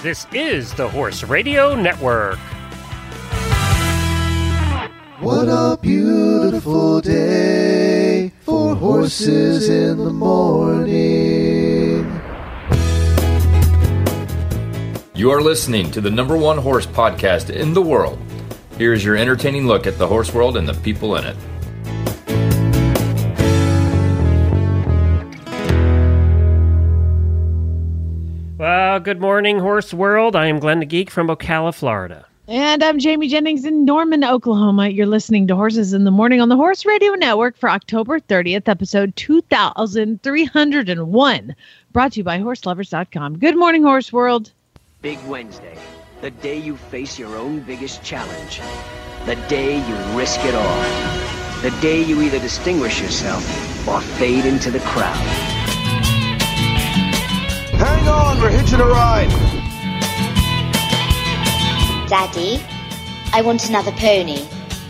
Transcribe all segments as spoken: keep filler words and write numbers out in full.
This is the Horse Radio Network. What a beautiful day for horses in the morning. You are listening to the number one horse podcast in the world. Here's your entertaining look at the horse world and the people in it. Well, good morning, Horse World. I am Glenn the Geek from Ocala, Florida. And I'm Jamie Jennings in Norman, Oklahoma. You're listening to Horses in the Morning on the Horse Radio Network for October thirtieth, episode two thousand three hundred one, brought to you by horse lovers dot com. Good morning, Horse World. Big Wednesday, the day you face your own biggest challenge. The day you risk it all. The day you either distinguish yourself or fade into the crowd. Hang on, we're hitching a ride. Daddy, I want another pony.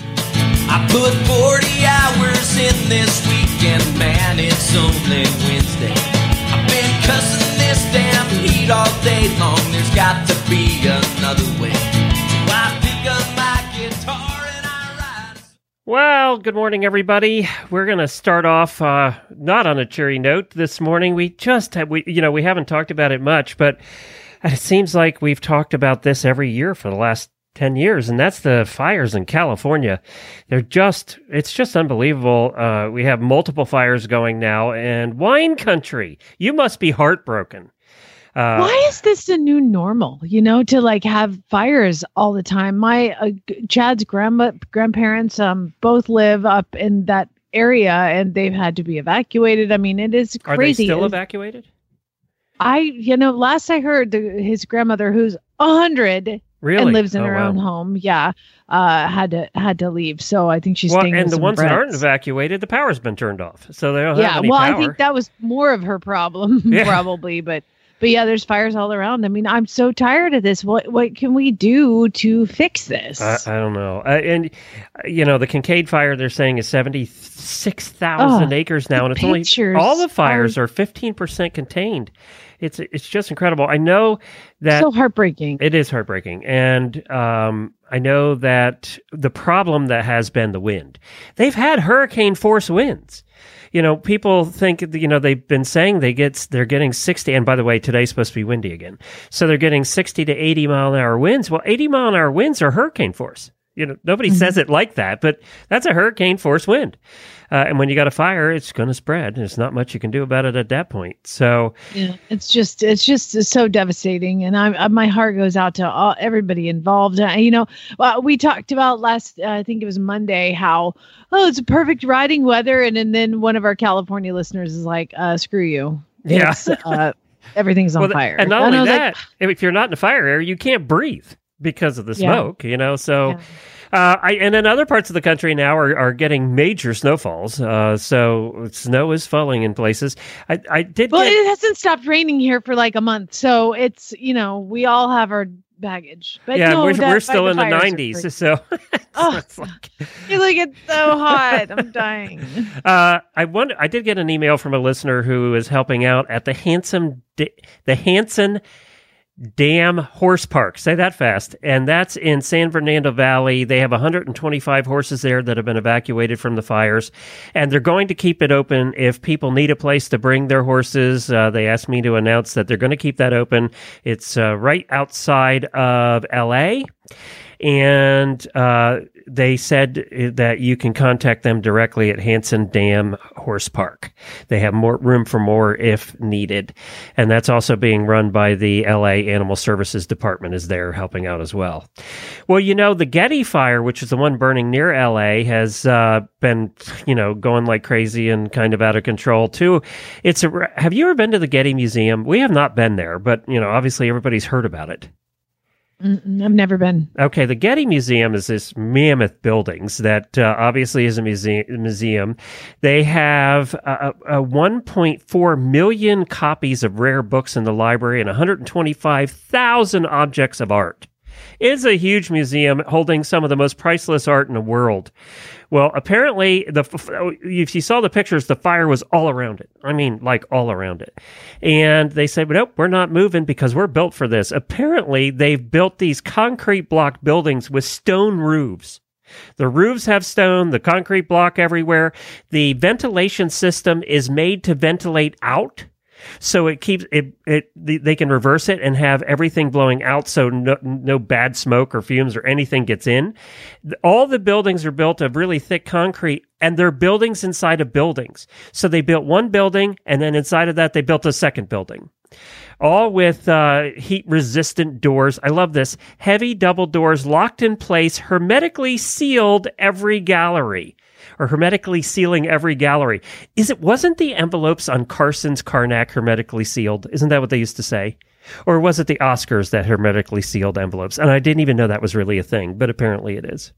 I put forty hours in this weekend, man, it's only Wednesday. I've been cussing this damn heat all day long, there's got to be another way. So I pick up my guitar and I ride. Well, good morning, everybody. We're going to start off uh, not on a cheery note this morning. We just have, we, you know, we haven't talked about it much, but it seems like we've talked about this every year for the last ten years, and that's the fires in California. They're just, it's just unbelievable. Uh, we have multiple fires going now, and wine country, you must be heartbroken. Uh, Why is this the new normal, you know, to like have fires all the time? My, uh, Chad's grandma, grandparents um, both live up in that area, and they've had to be evacuated. I mean, it is crazy. Are they still It's, evacuated? I, you know, last I heard, the, his grandmother, who's one hundred Really? and lives in Oh, her wow. own home, yeah, uh, had to had to leave. So I think she's Well, staying and with the some ones that aren't friends. evacuated, the power's been turned off, so they don't Yeah, have any well, power. I think that was more of her problem, Yeah. probably. But but yeah, there's fires all around. I mean, I'm so tired of this. What what can we do to fix this? I, I don't know. Uh, and, uh, you know, the Kincaid fire, they're saying, is seventy-six thousand Oh, acres now, and it's pictures only, all the fires are- are fifteen percent contained. It's it's just incredible. I know that so heartbreaking. it is heartbreaking. And um, I know that the problem that has been the wind. They've had hurricane force winds. You know, people think, you know, they've been saying they get, they're getting sixty, and by the way, today's supposed to be windy again. So they're getting sixty to eighty mile an hour winds. Well, eighty mile an hour winds are hurricane force. You know, nobody Mm-hmm. says it like that, but that's a hurricane force wind. Uh, and when you got a fire, it's going to spread. There's not much you can do about it at that point. So, Yeah, it's just it's just so devastating, and I'm I, my heart goes out to all, everybody involved. Uh, you know, well, we talked about last, uh, I think it was Monday, how oh it's perfect riding weather, and, and then one of our California listeners is like, uh, "Screw you, Yeah. It's, uh, everything's on well, fire." and not I only was that, like, if you're not in a fire area, you can't breathe because of the Yeah. smoke, you know? So, Yeah. uh, I, and in other parts of the country now are, are getting major snowfalls. Uh, so snow is falling in places. I, I did well, get, it hasn't stopped raining here for like a month, so it's you know we all have our baggage. But yeah, no, we're, that- we're still the in the fires are nineties. crazy. So, Oh. it's like, You're like, it's so hot. I'm dying. Uh, I wonder, I did get an email from a listener who is helping out at the Hanson, D- the Hanson Dam Horse Park. Say that fast. And that's in San Fernando Valley. They have one hundred twenty-five horses there that have been evacuated from the fires, and they're going to keep it open if people need a place to bring their horses. Uh, they asked me to announce that they're going to keep that open. It's uh, right outside of L A. And uh, they said that you can contact them directly at Hanson Dam Horse Park. They have more room for more if needed. And that's also being run by the L A Animal Services Department is there helping out as well. Well, you know, the Getty fire, which is the one burning near L A, has uh, been, you know, going like crazy and kind of out of control too. It's a, have you ever been to the Getty Museum? We have not been there, but, you know, obviously everybody's heard about it. Mm-mm, I've never been. Okay, the Getty Museum is this mammoth buildings that uh, obviously is a muse- museum. They have uh, uh, one point four million copies of rare books in the library and one hundred twenty-five thousand objects of art. It is a huge museum holding some of the most priceless art in the world. Well, apparently, the if you saw the pictures, the fire was all around it. I mean, like all around it. And they said, nope, we're not moving because we're built for this. Apparently, they've built these concrete block buildings with stone roofs. The roofs have stone, the concrete block everywhere. The ventilation system is made to ventilate out. So it keeps it, it, they can reverse it and have everything blowing out so no, no bad smoke or fumes or anything gets in. All the buildings are built of really thick concrete, and they're buildings inside of buildings. So they built one building, and then inside of that, they built a second building. All with uh, heat-resistant doors. I love this. Heavy double doors locked in place, hermetically sealed every gallery. Or hermetically sealing every gallery. Is it wasn't the envelopes on Carson's Karnak hermetically sealed? Isn't that what they used to say? Or was it the Oscars that hermetically sealed envelopes? And I didn't even know that was really a thing, but apparently it is.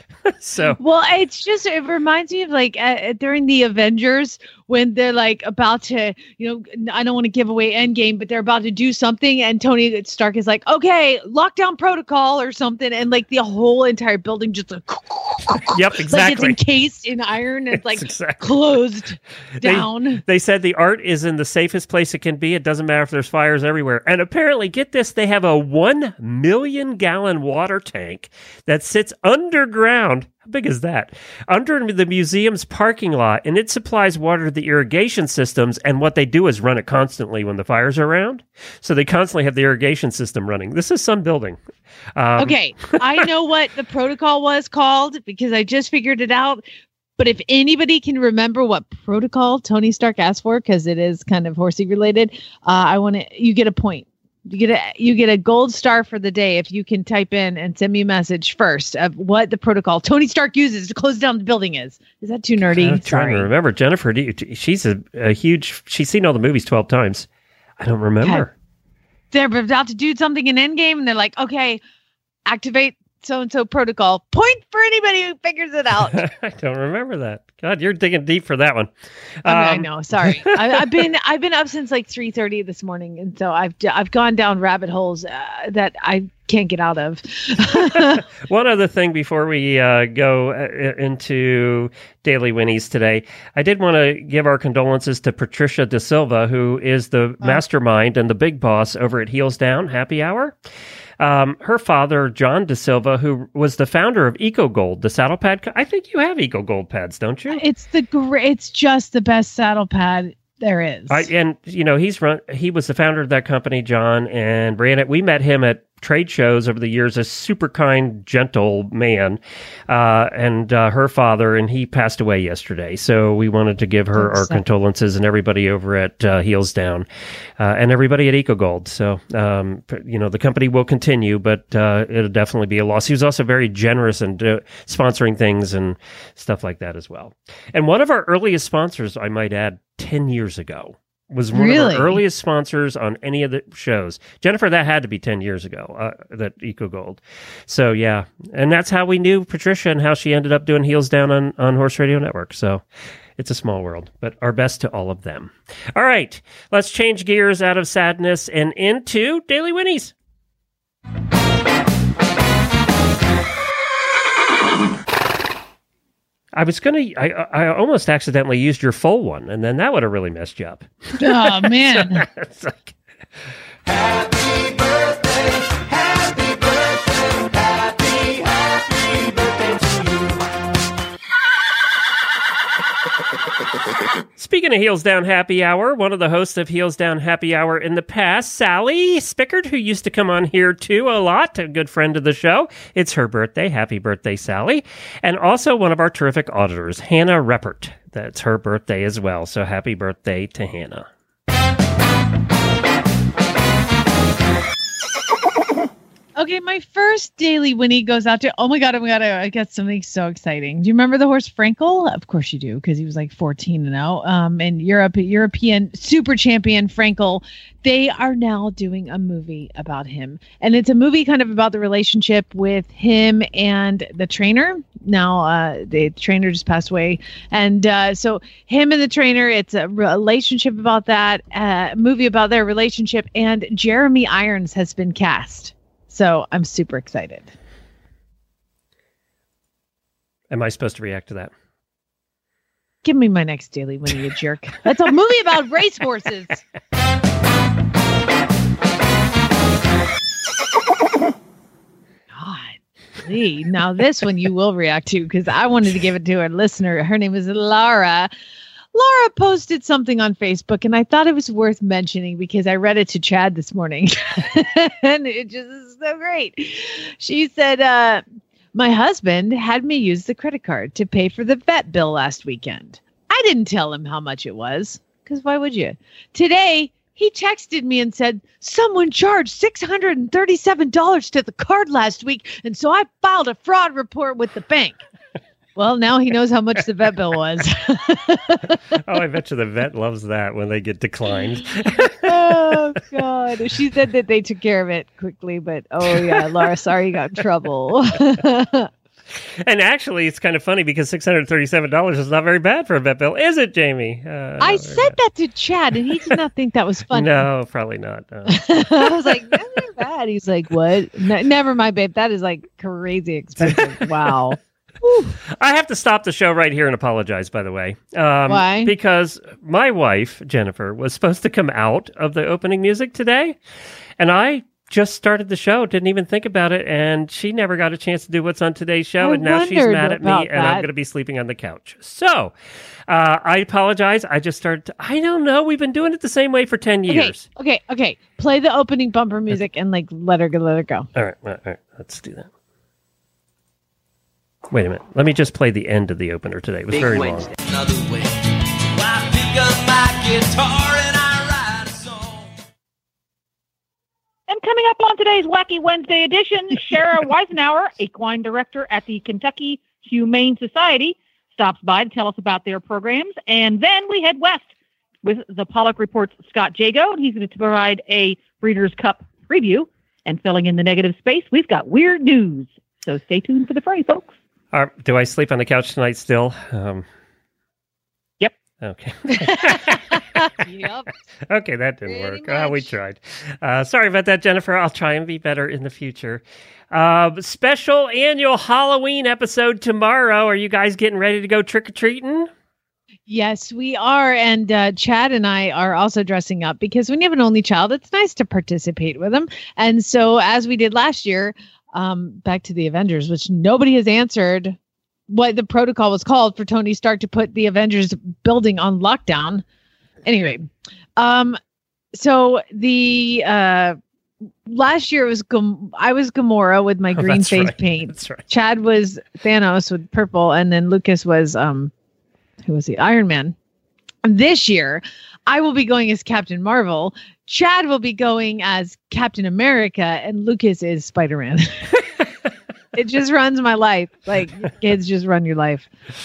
So, well, it's just, it reminds me of like uh, during the Avengers when they're like about to, you know, I don't want to give away Endgame, but they're about to do something. And Tony Stark is like, okay, lockdown protocol or something. And like the whole entire building just like, yep, exactly. Like it's encased in iron. It's, it's like exactly. closed down. They, they said the art is in the safest place it can be. It doesn't matter if there's fires everywhere. And apparently, get this, they have a one million gallon water tank that sits underground. How big is that? Under the museum's parking lot, and it supplies water to the irrigation systems, and what they do is run it constantly when the fires are around. So they constantly have the irrigation system running. This is some building. Um, okay, I know what the protocol was called because I just figured it out. But if anybody can remember what protocol Tony Stark asked for, because it is kind of horsey related, uh, I want to. You get a point. You get a you get a gold star for the day if you can type in and send me a message first of what the protocol Tony Stark uses to close down the building is. Is that too nerdy? I'm trying Sorry. to remember. Jennifer, do you, she's a, a huge. She's seen all the movies twelve times. I don't remember. Okay. They're about to do something in Endgame, and they're like, "Okay, activate so and so protocol." Point for anybody who figures it out. I don't remember that. God, you're digging deep for that one. I, mean, um, I know. Sorry, I, I've been I've been up since like three thirty this morning, and so I've I've gone down rabbit holes uh, that I can't get out of. One other thing before we uh, go uh, into Daily Winnies today, I did want to give our condolences to Patricia De Silva, who is the oh. mastermind and the big boss over at Heels Down Happy Hour. Um, her father, John De Silva, who was the founder of EcoGold, the saddle pad. Co- I think you have EcoGold pads, don't you? It's the great. It's just the best saddle pad there is. I, and you know, he's run. He was the founder of that company, John, and Brianna. We met him at trade shows over the years. A super kind, gentle man, uh, and uh, her father, and he passed away yesterday. So we wanted to give her our condolences and everybody over at uh, Heels Down, uh, and everybody at EcoGold. So um, you know, the company will continue, but uh, it'll definitely be a loss. He was also very generous in uh, sponsoring things and stuff like that as well. And one of our earliest sponsors, I might add, ten years ago. Was one really? of our earliest sponsors on any of the shows. Jennifer, that had to be ten years ago, uh, that EcoGold. So, yeah. And that's how we knew Patricia and how she ended up doing Heels Down on, on Horse Radio Network. So it's a small world, but our best to all of them. All right. Let's change gears out of sadness and into Daily Winnies. I was going to, I I almost accidentally used your full one, and then that would have really messed you up. Oh, man. So, it's like, Happy birthday, happy birthday, happy, happy birthday to you. Speaking of Heels Down Happy Hour, one of the hosts of Heels Down Happy Hour in the past, Sally Spickard, who used to come on here too a lot, a good friend of the show. It's her birthday. Happy birthday, Sally. And also one of our terrific auditors, Hannah Reppert. That's her birthday as well. So happy birthday to Hannah. Okay, my first Daily Winnie goes out to, oh my God, oh my God, I got something so exciting. Do you remember the horse Frankel? Of course you do, because he was like fourteen and oh. Um, and Europe, European super champion Frankel, they are now doing a movie about him. And it's a movie kind of about the relationship with him and the trainer. Now, uh, the trainer just passed away. And uh, so him and the trainer, it's a relationship about that, uh, movie about their relationship. And Jeremy Irons has been cast. So I'm super excited. Am I supposed to react to that? Give me my next Daily Winnie, you jerk. That's a movie about racehorses. God, Lee. Now this one you will react to because I wanted to give it to a listener. Her name is Laura. Laura posted something on Facebook, and I thought it was worth mentioning because I read it to Chad this morning, and it just is so great. She said, uh, my husband had me use the credit card to pay for the vet bill last weekend. I didn't tell him how much it was, because why would you? Today, he texted me and said, someone charged six hundred thirty-seven dollars to the card last week, and so I filed a fraud report with the bank. Well, now he knows how much the vet bill was. Oh, I bet you the vet loves that when they get declined. Oh, God. She said that they took care of it quickly, but oh, yeah, Laura, sorry you got in trouble. And actually, it's kind of funny because six hundred thirty-seven dollars is not very bad for a vet bill, is it, Jamie? Uh, I said bad. that to Chad, and he did not think that was funny. No, probably not. No. I was like, that's not bad. He's like, what? No, never mind, babe. That is like crazy expensive. Wow. Whew. I have to stop the show right here and apologize, by the way. Um, Why? Because my wife, Jennifer, was supposed to come out of the opening music today, and I just started the show, didn't even think about it, and she never got a chance to do what's on today's show, I and now she's wondered mad at me, about and I'm that. going to be sleeping on the couch. So, uh, I apologize. I just started to, I don't know. We've been doing it the same way for ten years. Okay, okay, okay. Play the opening bumper music and like let her go, let her go. All right, all right, all right. Let's do that. Wait a minute. Let me just play the end of the opener today. It was Big very Wednesday. long. Another way. I pick up my guitar and I write a song. And coming up on today's Wacky Wednesday edition, Shara Weisenauer, equine director at the Kentucky Humane Society, stops by to tell us about their programs. And then we head west with the Pollock Report's Scott Jago, and he's going to provide a Breeders' Cup preview. And filling in the negative space, we've got weird news. So stay tuned for the fray, folks. Uh, do I sleep on the couch tonight still? Um, Yep. Okay. Yep. Okay, that didn't Pretty work. Uh, we much. tried. Uh, sorry about that, Jennifer. I'll try and be better in the future. Uh, special annual Halloween episode tomorrow. Are you guys getting ready to go trick-or-treating? Yes, we are. And uh, Chad and I are also dressing up because when you have an only child, it's nice to participate with them. And so as we did last year, um, back to the Avengers, which nobody has answered what the protocol was called for Tony Stark to put the Avengers building on lockdown. Anyway, um, so the uh, last year it was Gam- I was Gamora with my Oh, green that's face right. paint. That's right. Chad was Thanos with purple, and then Lucas was um, who was he? Iron Man. And this year, I will be going as Captain Marvel. Chad will be going as Captain America, and Lucas is Spider-Man. It just runs my life. Like, kids just run your life.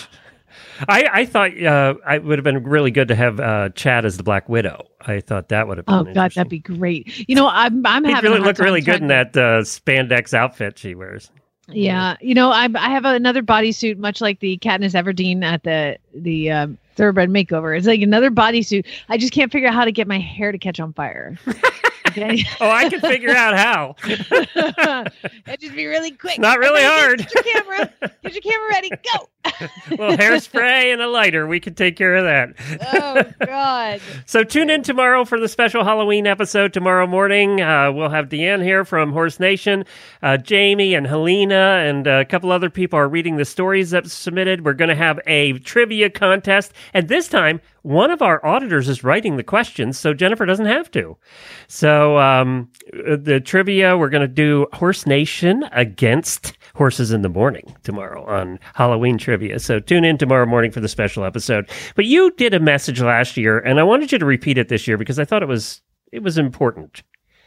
I, I thought uh, it would have been really good to have uh, Chad as the Black Widow. I thought that would have been Oh God, that'd be great. You know, I'm I'm He'd having really a hard look time really good trying in to- that uh, spandex outfit she wears. Yeah, you know, I I have another bodysuit, much like the Katniss Everdeen at the the um, Thoroughbred Makeover. It's like another bodysuit. I just can't figure out how to get my hair to catch on fire. Okay, Oh, I can figure out how. it'd just be really quick. Not really Everybody hard. Get your camera. Get your camera ready. Go. Well, hairspray and a lighter. We can take care of that. Oh God. So tune in tomorrow for the special Halloween episode tomorrow morning. Uh, we'll have Deanne here from Horse Nation. Uh, Jamie and Helena and a couple other people are reading the stories that submitted. We're going to have a trivia contest. And this time, one of our auditors is writing the questions, so Jennifer doesn't have to. So um, the trivia, we're going to do Horse Nation against Horses in the Morning tomorrow on Halloween trivia. So tune in tomorrow morning for the special episode. But you did a message last year, and I wanted you to repeat it this year because I thought it was it was important.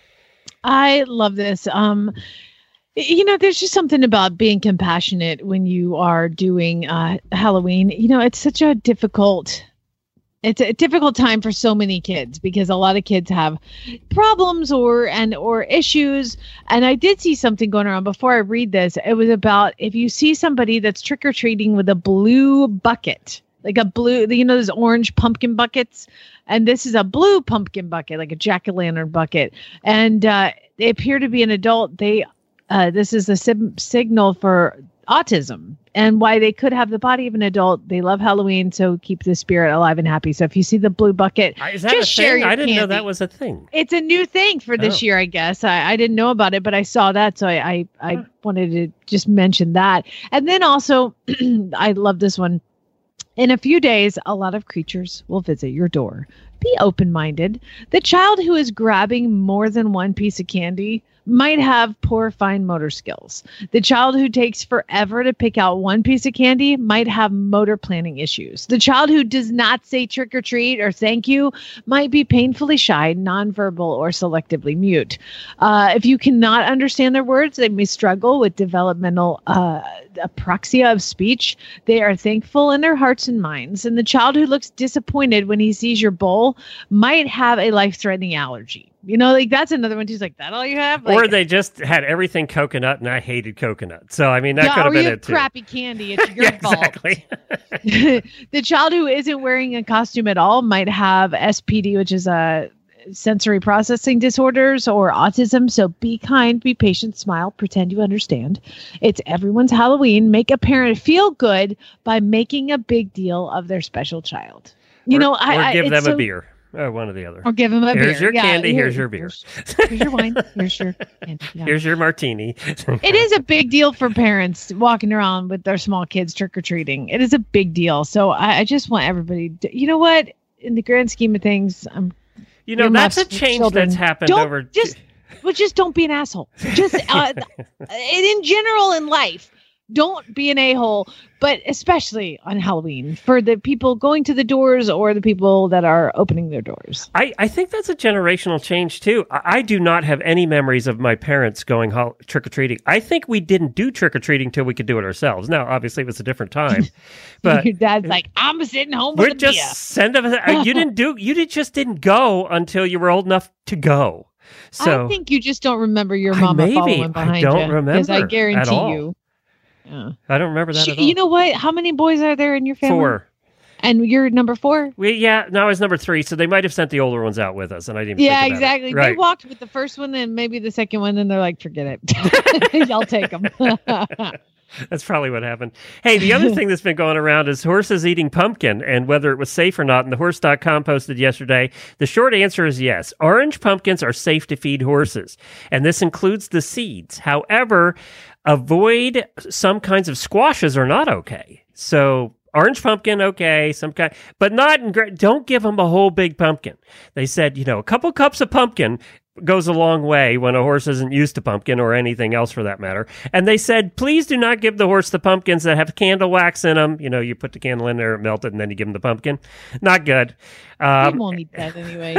I love this. Um, you know, there's just something about being compassionate when you are doing uh, Halloween. You know, it's such a difficult, it's a difficult time for so many kids because a lot of kids have problems or and or issues. And I did see something going around before I read this. It was about if you see somebody that's trick or treating with a blue bucket like a blue, you know, those orange pumpkin buckets. And this is a blue pumpkin bucket, like a jack-o'-lantern bucket. And uh, they appear to be an adult. They, uh, this is a sim- signal for autism and why they could have the body of an adult. They love Halloween, so keep the spirit alive and happy. So if you see the blue bucket, Is that just a share thing? your I didn't know candy. that was a thing. It's a new thing for this Oh. year, I guess. I, I didn't know about it, but I saw that, so I I, I Huh. wanted to just mention that. And then also, I love this one. In a few days, a lot of creatures will visit your door. Be open-minded. The child who is grabbing more than one piece of candy might have poor fine motor skills. The child who takes forever to pick out one piece of candy might have motor planning issues. The child who does not say trick or treat or thank you might be painfully shy, nonverbal, or selectively mute. Uh, if you cannot understand their words, they may struggle with developmental uh, apraxia of speech. They are thankful in their hearts and minds. And the child who looks disappointed when he sees your bowl might have a life-threatening allergy. You know, like that's another one. Who's like, that all you have? Like, Or they just had everything coconut, and I hated coconut. So I mean, that yeah, could have or been you it have too. crappy candy. It's your Yeah, fault. exactly. The child who isn't wearing a costume at all might have S P D, which is a sensory processing disorders, or autism. So be kind, be patient, smile, pretend you understand. It's everyone's Halloween. Make a parent feel good by making a big deal of their special child. You or, know, I or I- give it's them so- a beer. Or one or the other. Or give them a Here's beer. your Yeah, candy, here- here's your beer. Here's, here's your wine. Here's your candy. Yeah. Here's your martini. It is a big deal for parents walking around with their small kids trick-or-treating. It is a big deal. So I, I just want everybody to, you know what? In the grand scheme of things, I'm You know, Your that's a muffs with change children. that's happened Don't over. just but just don't be an asshole. Just uh, and in general in life, don't be an a-hole, but especially on Halloween for the people going to the doors or the people that are opening their doors. I, I think that's a generational change too. I, I do not have any memories of my parents going hol- trick-or-treating. I think we didn't do trick-or-treating till we could do it ourselves. Now, obviously, it was a different time, but Your dad's like, I'm sitting home we're with a just beer. send them. You didn't do. You did, just didn't go until you were old enough to go. So I think you just don't remember your I- mama maybe. following I behind don't you. Because I remember at guarantee all. you. Yeah. I don't remember that Sh- at all. You know what? How many boys are there in your family? Four. And you're number four? We yeah. No, I was number three, so they might have sent the older ones out with us, and I didn't. Even Yeah, think about it. exactly. They Right. walked with the first one and maybe the second one, and they're like, forget it. Y'all take them. That's probably what happened. Hey, the other thing that's been going around is horses eating pumpkin and whether it was safe or not. And the horse dot com posted yesterday. The short answer is yes. Orange pumpkins are safe to feed horses, and this includes the seeds. However, avoid some kinds of squashes are not okay. So orange pumpkin, okay, some kind, but not in great. Don't give them a whole big pumpkin. They said, you know, a couple cups of pumpkin goes a long way when a horse isn't used to pumpkin or anything else for that matter. And they said, please do not give the horse the pumpkins that have candle wax in them. You know, you put the candle in there, it melted, and then you give them the pumpkin. Not good. They Um, won't eat that anyway.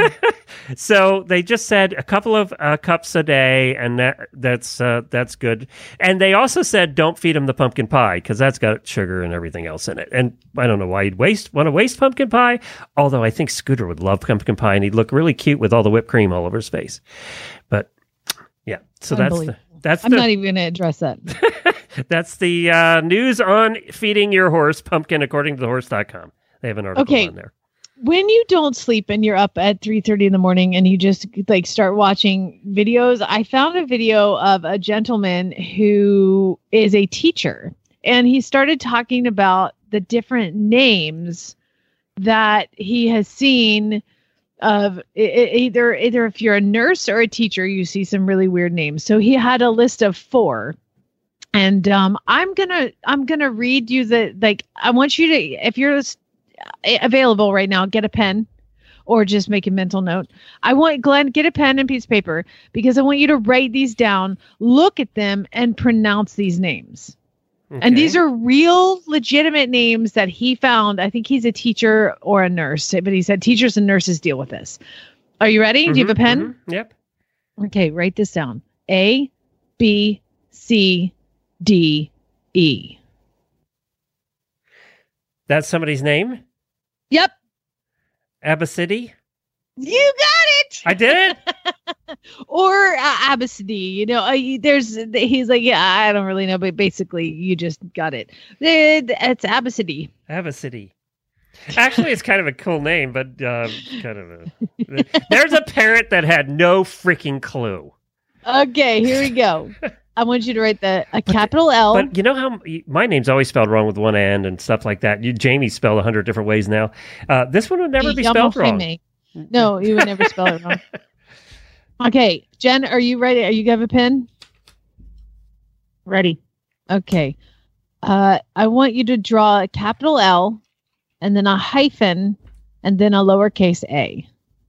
so they just said a couple of uh, cups a day, and that that's uh, that's good. And they also said don't feed them the pumpkin pie because that's got sugar and everything else in it. And I don't know why you'd waste want to waste pumpkin pie. Although I think Scooter would love pumpkin pie, and he'd look really cute with all the whipped cream all over his face. But yeah, so that's the Unbelievable. that's I'm the not even going to address that. that's the uh, news on feeding your horse pumpkin according to the horse dot com. They have an article Okay. on there. When you don't sleep and you're up at three thirty in the morning and you just like start watching videos, I found a video of a gentleman who is a teacher, and he started talking about the different names that he has seen of e- e- either either if you're a nurse or a teacher, you see some really weird names. So he had a list of four. And um, I'm gonna I'm gonna read you the like I want you to, if you're available right now, get a pen or just make a mental note. I want Glenn, get a pen and piece of paper because I want you to write these down, look at them, and pronounce these names. And these are real, legitimate names that he found. I think he's a teacher or a nurse, but he said teachers and nurses deal with this. Are you ready? Do you have a pen? Mhm. Yep. Okay, write this down. A, B, C, D, E. That's somebody's name. Yep. Abacidi. You got it. I did it. Or uh, Abacidi, you know, uh, there's, he's like, yeah, I don't really know, but basically you just got it. It- It's Abacidi. Abacidi. Actually, it's kind of a cool name, but uh, kind of a. There's a parent that had no freaking clue. Okay, here we go. I want you to write the a capital L. But you know how my name's always spelled wrong with one N and stuff like that. You, Jamie's spelled a hundred different ways now. Uh, this one would never be spelled wrong. No, you would never spell it wrong. Okay, Jen, are you ready? Are you have a pen? Ready. Okay. Uh, I want you to draw a capital L, and then a hyphen, and then a lowercase a.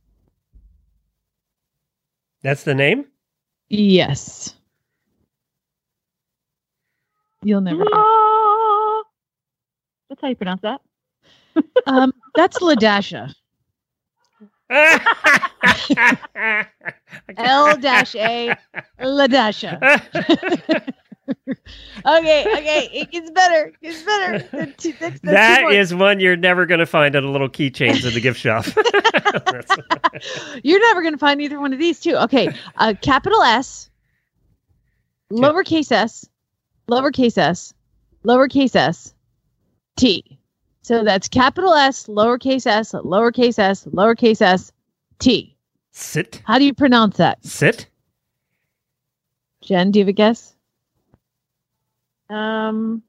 That's the name? Yes. You'll never. Ah! That's how you pronounce that. um, that's LaDasha. L dash A LaDasha. Okay, okay, it gets better. It gets better. That's, that's, that's that is one you're never going to find at a little keychains in the gift shop. You're never going to find either one of these two. Okay, uh, capital S, lowercase s, lowercase s, lowercase s, T. So that's capital S, lowercase s, lowercase s, lowercase s, T. Sit. How do you pronounce that? Sit. Jen, do you have a guess? Um,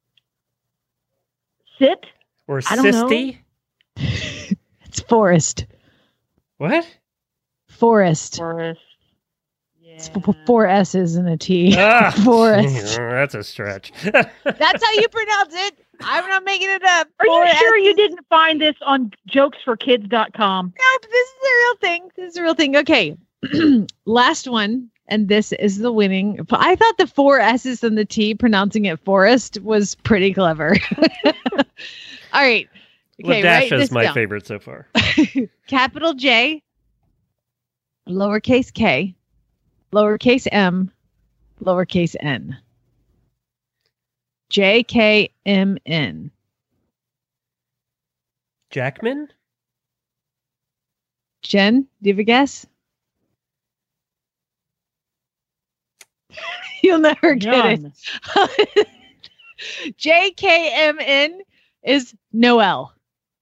sit or I don't sisty? Know. It's forest. What? Forest. Forest. Yeah. It's f- four S's and a T. Ah, forest. That's a stretch. That's how you pronounce it. I'm not making it up. Are Four you sure S's. you didn't find this on jokes for kids dot com? Nope, this is a real thing. This is a real thing. Okay. Last one. And this is the winning. I thought the four S's and the T, pronouncing it forest, was pretty clever. All right. Okay, write LaDasha is this my down. favorite so far. Capital J, lowercase k, lowercase m, lowercase n. J K M N. Jackman? Jen, do you have a guess? You'll never get None. it. J K M N is Noel.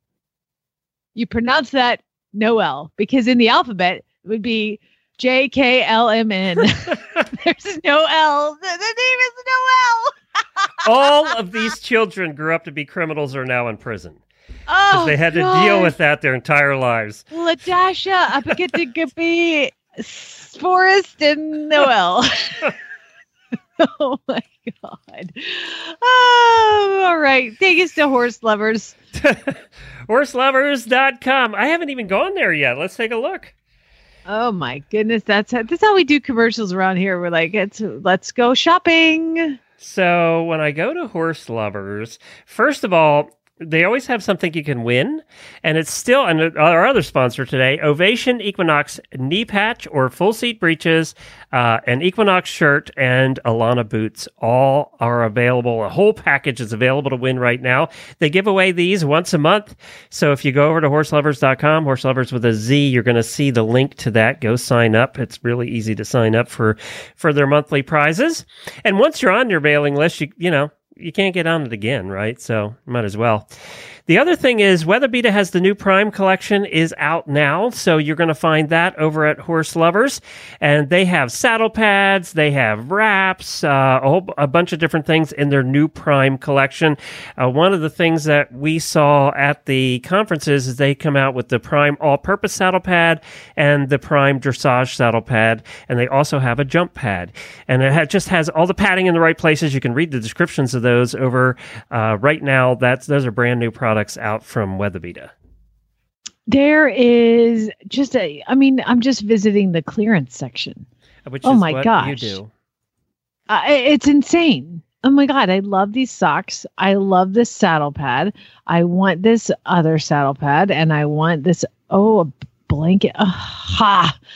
You pronounce that Noel because in the alphabet it would be J K L M N. There's no L. The, the name is Noel. All of these children grew up to be criminals or are now in prison. Oh, they had to God. deal with that their entire lives. LaDasha, Apagatigapee, Forrest, and Noel. Oh my God. Oh, all right. Take us to Horse Lovers. horse lovers dot com. I haven't even gone there yet. Let's take a look. Oh my goodness. That's how, that's how we do commercials around here. We're like, it's let's go shopping. So when I go to Horse Lovers, first of all, they always have something you can win, and it's still, and our other sponsor today, Ovation Equinox knee patch or full seat breeches, uh, an Equinox shirt, and Alana boots. All are available. A whole package is available to win right now. They give away these once a month. So if you go over to horse lovers dot com, Horse Lovers with a Z, you're going to see the link to that. Go sign up. It's really easy to sign up for, for their monthly prizes. And once you're on your mailing list, you, you know, you can't get on it again, right? So might as well. The other thing is Weatherbeeta has the new Prime collection is out now. So you're going to find that over at Horse Lovers. And they have saddle pads. They have wraps, uh, a whole a bunch of different things in their new Prime collection. Uh, one of the things that we saw at the conferences is they come out with the Prime all-purpose saddle pad and the Prime dressage saddle pad. And they also have a jump pad. And it ha- just has all the padding in the right places. You can read the descriptions of those over uh, right now. That's Those are brand new products. Products out from Weatherbeeta. There is just a, I mean, I'm just visiting the clearance section. Which oh is my what gosh. you do. Uh, it's insane. Oh my God. I love these socks. I love this saddle pad. I want this other saddle pad and I want this, oh, a blanket. Oh, ha.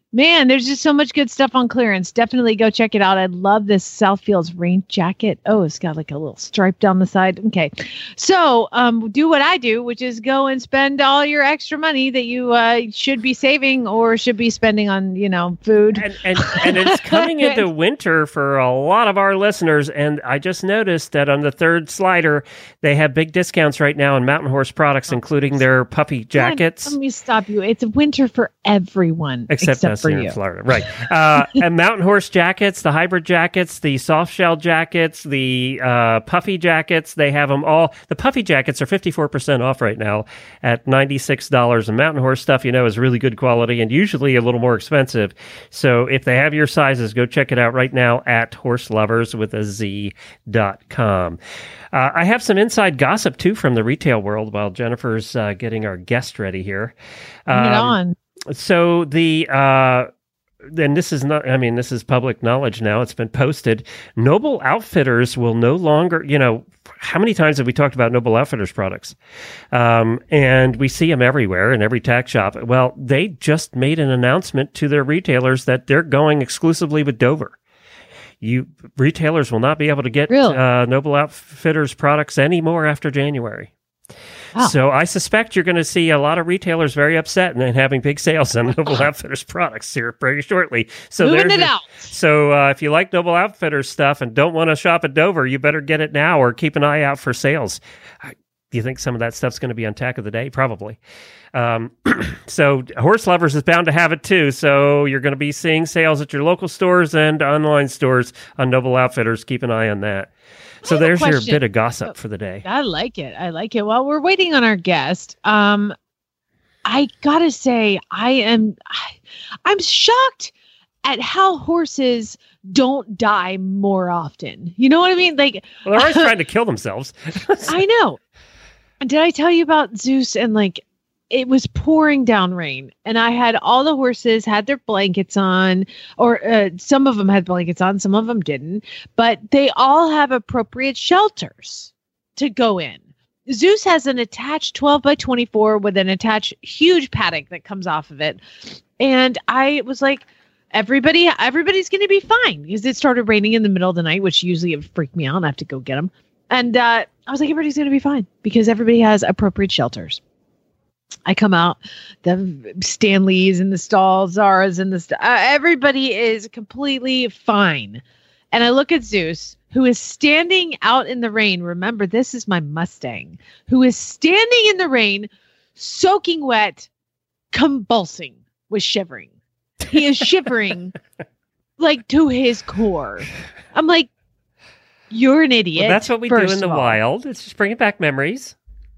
Man, there's just so much good stuff on clearance. Definitely go check it out. I love this Southfields rain jacket. Oh, it's got like a little stripe down the side. Okay. So um, do what I do, which is go and spend all your extra money that you uh, should be saving or should be spending on, you know, food. And, and, and it's coming into winter for a lot of our listeners. And I just noticed that on the third slider, they have big discounts right now on Mountain Horse products, including their puffy jackets. God, let me stop you. It's winter for everyone. Except, except us. For here in Florida, right? Uh, and Mountain Horse jackets, the hybrid jackets, the soft shell jackets, the uh, puffy jackets, they have them all. The puffy jackets are fifty-four percent off right now at ninety-six dollars. And Mountain Horse stuff, you know, is really good quality and usually a little more expensive. So if they have your sizes, go check it out right now at horse lovers with a Z dot com. Uh, I have some inside gossip too from the retail world while Jennifer's uh, getting our guest ready here. Bring um, it on. So the, uh, and this is not, I mean, this is public knowledge now. It's been posted. Noble Outfitters will no longer, you know, how many times have we talked about Noble Outfitters products? Um, and we see them everywhere in every tack shop. Well, they just made an announcement to their retailers that they're going exclusively with Dover. You retailers will not be able to get really? uh, Noble Outfitters products anymore after January. Wow. So I suspect you're going to see a lot of retailers very upset and then having big sales on Noble Outfitters products here very shortly. So Moving it your, out. So uh, if you like Noble Outfitters stuff and don't want to shop at Dover, you better get it now or keep an eye out for sales. Do you think some of that stuff's going to be on tack of the day? Probably. Um, so Horse Lovers is bound to have it too. So you're going to be seeing sales at your local stores and online stores on Noble Outfitters. Keep an eye on that. So there's your bit of gossip for the day. I like it. I like it. While we're waiting on our guest, um, I gotta say, I am, I, I'm shocked at how horses don't die more often. You know what I mean? Like, well, they're always trying to kill themselves. I know. Did I tell you about Zeus and like? It was pouring down rain, and I had all the horses had their blankets on, or uh, some of them had blankets on, some of them didn't, but they all have appropriate shelters to go in. Zeus has an attached twelve by twenty-four with an attached huge paddock that comes off of it. And I was like, everybody, everybody's going to be fine, because it started raining in the middle of the night, which usually would freak me out and I have to go get them. And uh, I was like, everybody's going to be fine because everybody has appropriate shelters. I come out, the Stanleys in the stall, Zara's in the stall. Uh, everybody is completely fine. And I look at Zeus, who is standing out in the rain. Remember, this is my Mustang, who is standing in the rain, soaking wet, convulsing with shivering. He is shivering like to his core. I'm like, you're an idiot. Well, that's what we do in the wild. It's just bringing back memories.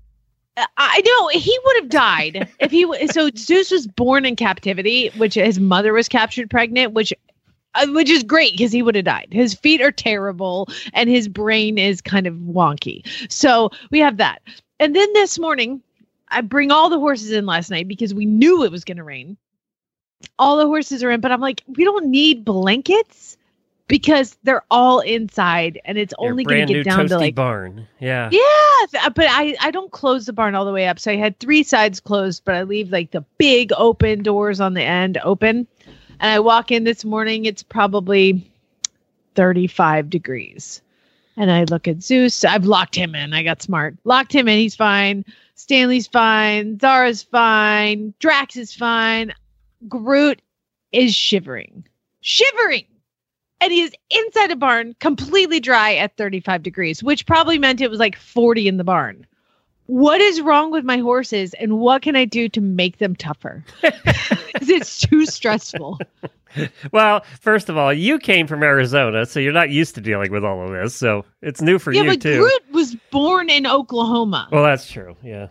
I know he would have died if he. W- so Zeus was born in captivity, which his mother was captured pregnant, which, uh, which is great because he would have died. His feet are terrible and his brain is kind of wonky. So we have that. And then this morning, I bring all the horses in last night because we knew it was going to rain. All the horses are in, but I'm like, we don't need blankets. Because they're all inside, and it's only going to get down to like barn. Yeah, yeah. But I, I don't close the barn all the way up, so I had three sides closed, but I leave like the big open doors on the end open. And I walk in this morning; it's probably thirty-five degrees, and I look at Zeus. I've locked him in. I got smart. Locked him in. He's fine. Stanley's fine. Zara's fine. Drax is fine. Groot is shivering, shivering. And he is inside a barn, completely dry at thirty-five degrees, which probably meant it was like forty in the barn. What is wrong with my horses, and what can I do to make them tougher? Because it's too stressful. Well, first of all, you came from Arizona, so you're not used to dealing with all of this. So it's new for yeah, you, but too. Groot was born in Oklahoma. Well, that's true, yeah.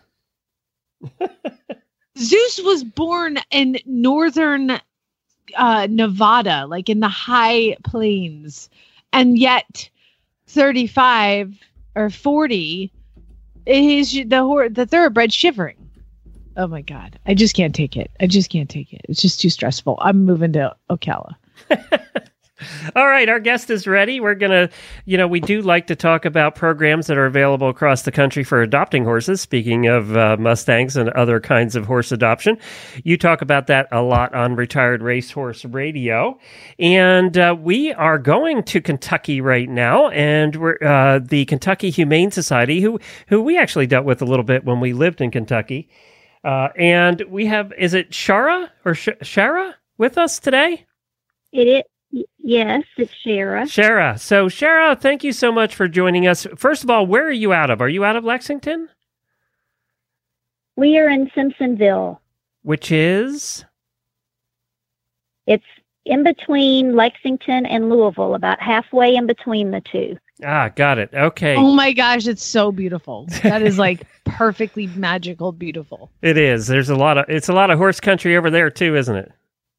Zeus was born in northern uh Nevada, like in the high plains, and yet thirty-five or forty is the hor- the thoroughbred shivering. Oh my god, I just can't take it. I just can't take it. It's just too stressful. I'm moving to Ocala. All right, our guest is ready. We're going to, you know, we do like to talk about programs that are available across the country for adopting horses. Speaking of uh, Mustangs and other kinds of horse adoption, you talk about that a lot on Retired Racehorse Radio. And uh, we are going to Kentucky right now, and we're uh, the Kentucky Humane Society, who who we actually dealt with a little bit when we lived in Kentucky. Uh, and we have, is it Shara or Sh- Shara with us today? It is. Yes, it's Shara. Shara. So, Shara, thank you so much for joining us. First of all, where are you out of? Are you out of Lexington? We are in Simpsonville. Which is? It's in between Lexington and Louisville, about halfway in between the two. Ah, got it. Okay. Oh my gosh, it's so beautiful. That is like perfectly magical, beautiful. It is. There's a lot of, it's a lot of horse country over there too, isn't it?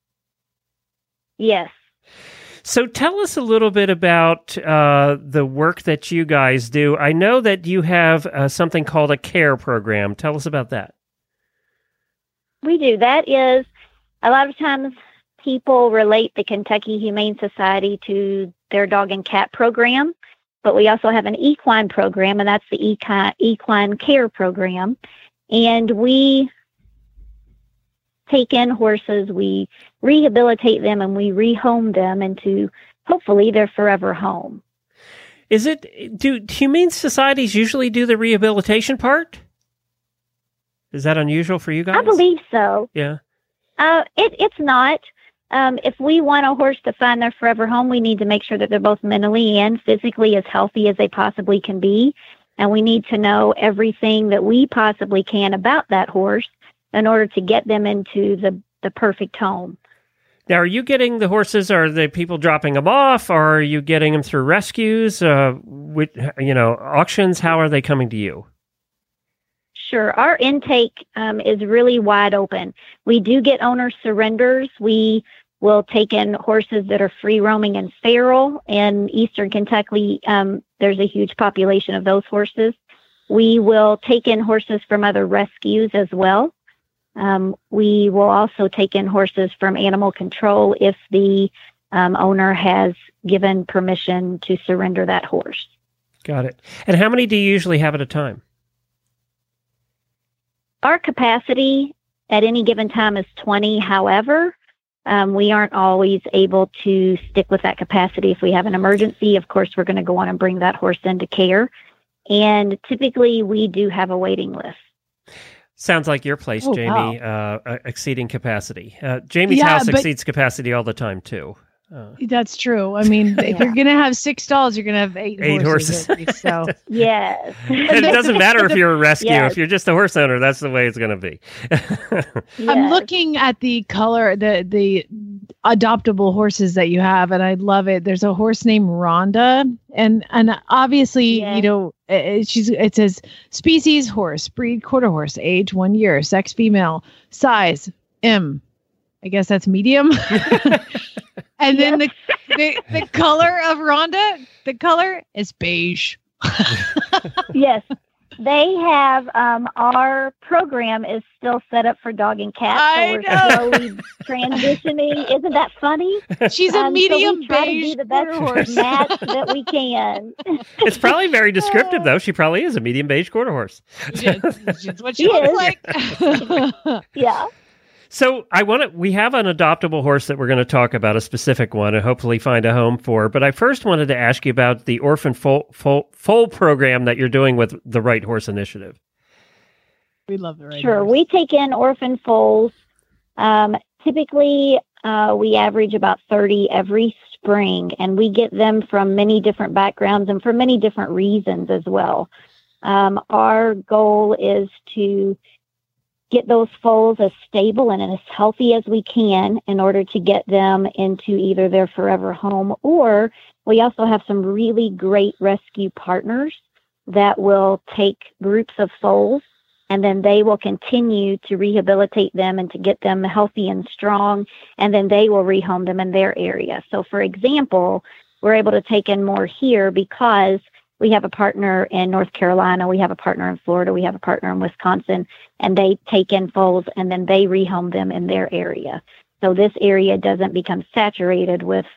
Yes. So tell us a little bit about uh, the work that you guys do. I know that you have uh, something called a CARE program. Tell us about that. We do. That is, a lot of times people relate the Kentucky Humane Society to their dog and cat program, but we also have an equine program, and that's the equine, equine CARE program. And we take in horses, we rehabilitate them, and we rehome them into hopefully their forever home. Is it, do humane societies usually do the rehabilitation part? Is that unusual for you guys? I believe so. Yeah. Uh, it, it's not. Um, if we want a horse to find their forever home, we need to make sure that they're both mentally and physically as healthy as they possibly can be. And we need to know everything that we possibly can about that horse in order to get them into the, the perfect home. Now, are you getting the horses? Are the people dropping them off? Or are you getting them through rescues, uh, with, you know, auctions? How are they coming to you? Sure. Our intake um, is really wide open. We do get owner surrenders. We will take in horses that are free roaming and feral. In eastern Kentucky, um, there's a huge population of those horses. We will take in horses from other rescues as well. Um, we will also take in horses from animal control if the um, owner has given permission to surrender that horse. Got it. And how many do you usually have at a time? Our capacity at any given time is twenty. However, um, we aren't always able to stick with that capacity. If we have an emergency, of course, we're going to go on and bring that horse into care. And typically, we do have a waiting list. Sounds like your place, Oh, Jamie, wow. uh, exceeding capacity. Uh, Jamie's Yeah, house but- exceeds capacity all the time, too. Uh, That's true. I mean, if you're going to have six stalls, you're going to have eight, Eight horses. horses. at least, so. Yes. it doesn't matter if you're a rescue. Yes. If you're just a horse owner, that's the way it's going to be. I'm Yes. looking at the color, the the adoptable horses that you have, and I love it. There's a horse named Rhonda, and and obviously, Yes. you know, it, she's it says species horse, breed quarter horse, age one year, sex female, size M. I guess that's medium. And then the, the the color of Rhonda, the color is beige. Yes. They have, um, our program is still set up for dog and cat. I so we're know. slowly transitioning. Isn't that funny? She's a Um, so medium we try beige to do the quarter best horse. match that we can. It's probably very descriptive, though. She probably is a medium beige quarter horse. That's what she Yes. looks like. Yeah. So I want to. We have an adoptable horse that we're going to talk about, a specific one, and hopefully find a home for. But I first wanted to ask you about the orphan foal, foal, foal program that you're doing with the Right Horse Initiative. We love the right Sure. horse. We take in orphan foals. Um, typically, uh, we average about thirty every spring, and we get them from many different backgrounds and for many different reasons as well. Um, our goal is to get those foals as stable and as healthy as we can in order to get them into either their forever home, or we also have some really great rescue partners that will take groups of foals, and then they will continue to rehabilitate them and to get them healthy and strong, and then they will rehome them in their area. So, for example, we're able to take in more here because we have a partner in North Carolina, we have a partner in Florida, we have a partner in Wisconsin, and they take in foals and then they rehome them in their area. So this area doesn't become saturated with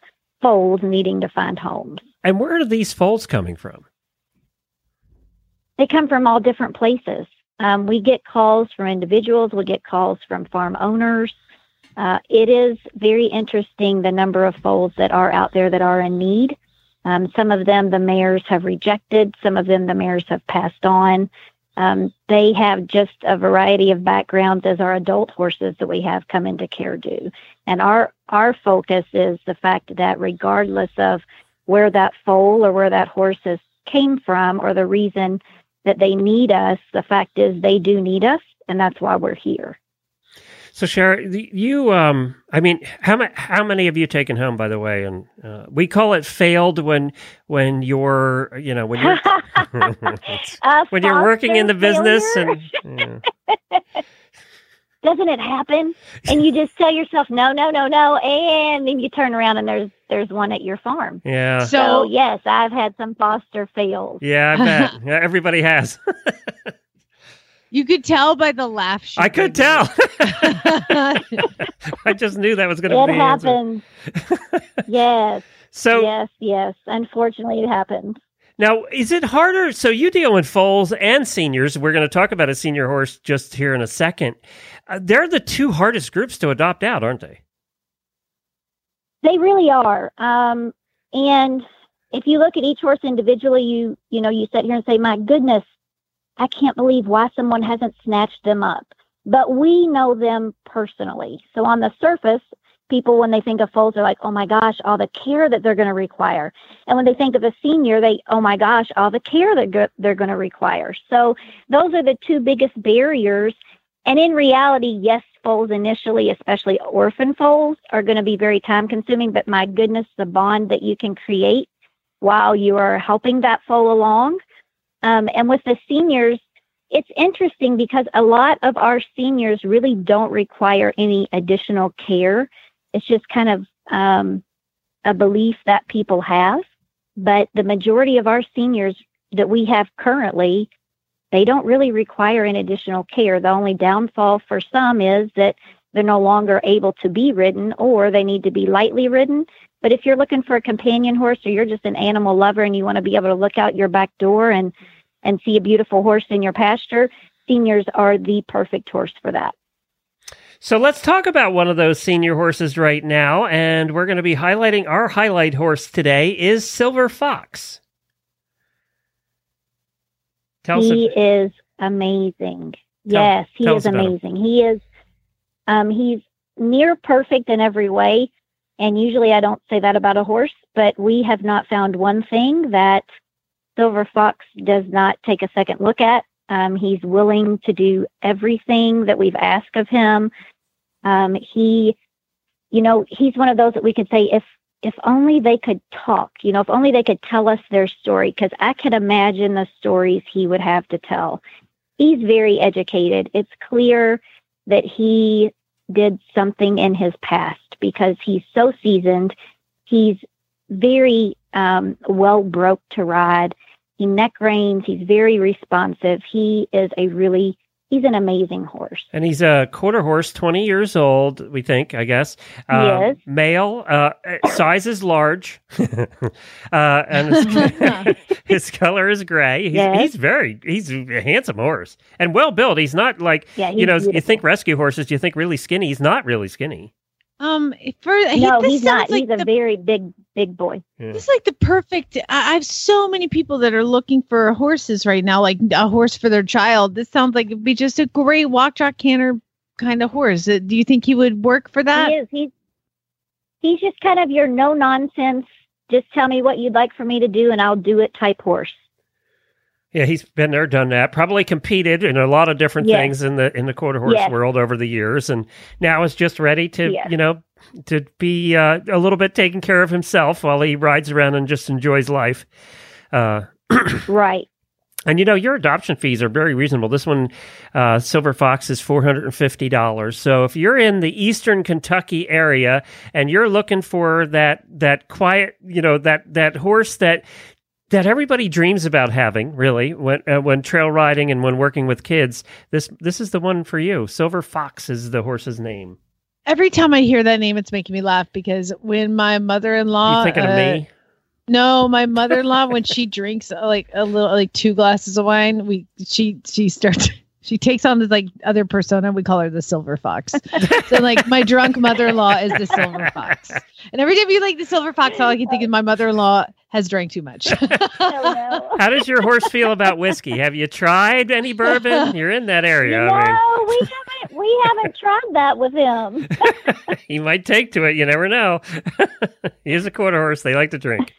foals needing to find homes. And where are these foals coming from? They come from all different places. Um, we get calls from individuals. We get calls from farm owners. Uh, it is very interesting, the number of foals that are out there that are in need. Um, some of them the mayors have rejected. Some of them the mayors have passed on. Um, they have just a variety of backgrounds as our adult horses that we have come into care do. And our, our focus is the fact that regardless of where that foal or where that horse has came from or the reason that they need us, the fact is they do need us, and that's why we're here. So, Shara, you, um, I mean, how, ma- how many have you taken home, by the way? And uh, we call it failed when when you're, you know, when you're when you're working in the business. And yeah. Doesn't it happen? And you just tell yourself, no, no, no, no. And then you turn around and there's there's one at your farm. Yeah. So, so yes, I've had some foster fails. Yeah, I bet. Yeah, everybody has. You could tell by the laugh. She I could tell. I just knew that was going to be It happens. Yes. So yes, yes. Unfortunately, it happens. Now, is it harder? So you deal with foals and seniors. We're going to talk about a senior horse just here in a second. Uh, they're the two hardest groups to adopt out, aren't they? They really are. Um, and if you look at each horse individually, you you know, you sit here and say, my goodness, I can't believe why someone hasn't snatched them up. But we know them personally. So on the surface, people, when they think of foals, are like, oh my gosh, all the care that they're going to require. And when they think of a senior, they, oh my gosh, all the care that go- they're going to require. So those are the two biggest barriers. And in reality, yes, foals initially, especially orphan foals, are going to be very time consuming. But my goodness, the bond that you can create while you are helping that foal along. Um, and with the seniors, it's interesting because a lot of our seniors really don't require any additional care. It's just kind of um, a belief that people have. But the majority of our seniors that we have currently, they don't really require any additional care. The only downfall for some is that they're no longer able to be ridden or they need to be lightly ridden. But if you're looking for a companion horse or you're just an animal lover and you want to be able to look out your back door and and see a beautiful horse in your pasture, seniors are the perfect horse for that. So let's talk about one of those senior horses right now, and we're going to be highlighting our highlight horse today is Silver Fox. Tell he us is amazing. Tell, yes, he is amazing. He is um, he's near perfect in every way, and usually I don't say that about a horse, but we have not found one thing that Silver Fox does not take a second look at. Um, he's willing to do everything that we've asked of him. Um, he, you know, he's one of those that we could say, if if only they could talk, you know, if only they could tell us their story, because I can imagine the stories he would have to tell. He's very educated. It's clear that he did something in his past because he's so seasoned. He's very um, well broke to ride. He neck reins. He's very responsive. He is a really, he's an amazing horse. And he's a quarter horse, twenty years old, we think, I guess. Um, yes. Male, uh, size is large, uh, and his, his color is gray. He's, Yes. he's very, he's a handsome horse and well built. He's not like, Yeah, he's you know, you beautiful. think rescue horses, you think really skinny. He's not really skinny. Um, for No, this he's sounds not. like He's a the, very big, big boy. Yeah. It's like the perfect. I I have so many people that are looking for horses right now, like a horse for their child. This sounds like it'd be just a great walk, trot, canter kind of horse. Uh, Do you think he would work for that? He is. He's, he's just kind of your no nonsense, just tell me what you'd like for me to do and I'll do it type horse. Yeah, he's been there, done that. Probably competed in a lot of different Yes. things in the in the quarter horse Yes. world over the years, and now is just ready to, Yes. you know, to be uh, a little bit taking care of himself while he rides around and just enjoys life. Uh, Right. and you know, your adoption fees are very reasonable. This one, uh, Silver Fox, is four hundred and fifty dollars. So if you're in the Eastern Kentucky area and you're looking for that that quiet, you know, that that horse that. that everybody dreams about having, really, when uh, when trail riding and when working with kids, this this is the one for you. Silver Fox is the horse's name. Every time I hear that name, it's making me laugh because when my mother-in-law, You thinking uh, of me? No, my mother-in-law, when she drinks uh, like a little, like two glasses of wine, we she she starts. She takes on this like other persona. We call her the silver fox. So like my drunk mother-in-law is the silver fox. And every time you like the silver fox, all I can think is my mother-in-law has drank too much. How does your horse feel about whiskey? Have you tried any bourbon? You're in that area. No, I mean, we haven't. We haven't tried that with him. he might take to it. You never know. He is a quarter horse. They like to drink.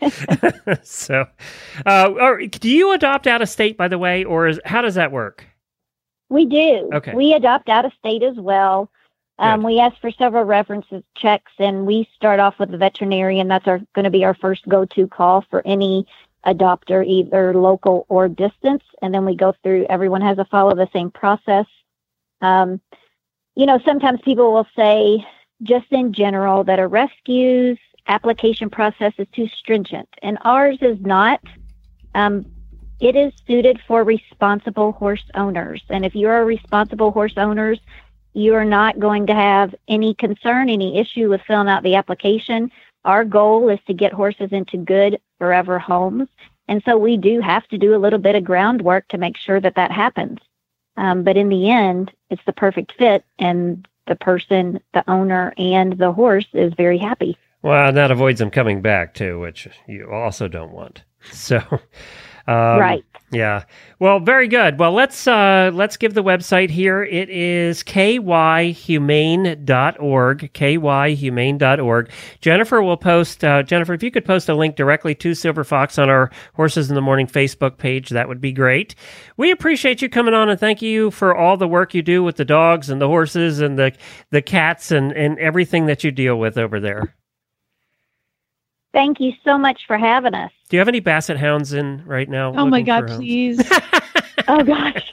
So, uh, or, do you adopt out of state, by the way, or is, how does that work? We do. Okay. We adopt out of state as well. Um, we ask for several references checks, and we start off with the veterinarian. That's our going to be our first go-to call for any adopter, either local or distance. And then we go through. Everyone has to follow the same process. Um, you know, sometimes people will say, just in general, that a rescue's application process is too stringent, and ours is not. Um, It is suited for responsible horse owners. And if you're a responsible horse owners, you are not going to have any concern, any issue with filling out the application. Our goal is to get horses into good forever homes. And so we do have to do a little bit of groundwork to make sure that that happens. Um, but in the end, it's the perfect fit, and the person, the owner, and the horse is very happy. Well, and that avoids them coming back too, which you also don't want. So, um, right. Yeah. Well, very good. Well, let's uh, let's give the website here. It is k y humane dot org, k y humane dot org. Jennifer will post, uh, Jennifer, if you could post a link directly to Silver Fox on our Horses in the Morning Facebook page, that would be great. We appreciate you coming on, and thank you for all the work you do with the dogs and the horses and the, the cats and, and everything that you deal with over there. Thank you so much for having us. Do you have any Basset Hounds in right now? Oh my looking God, for hounds? please. Oh gosh.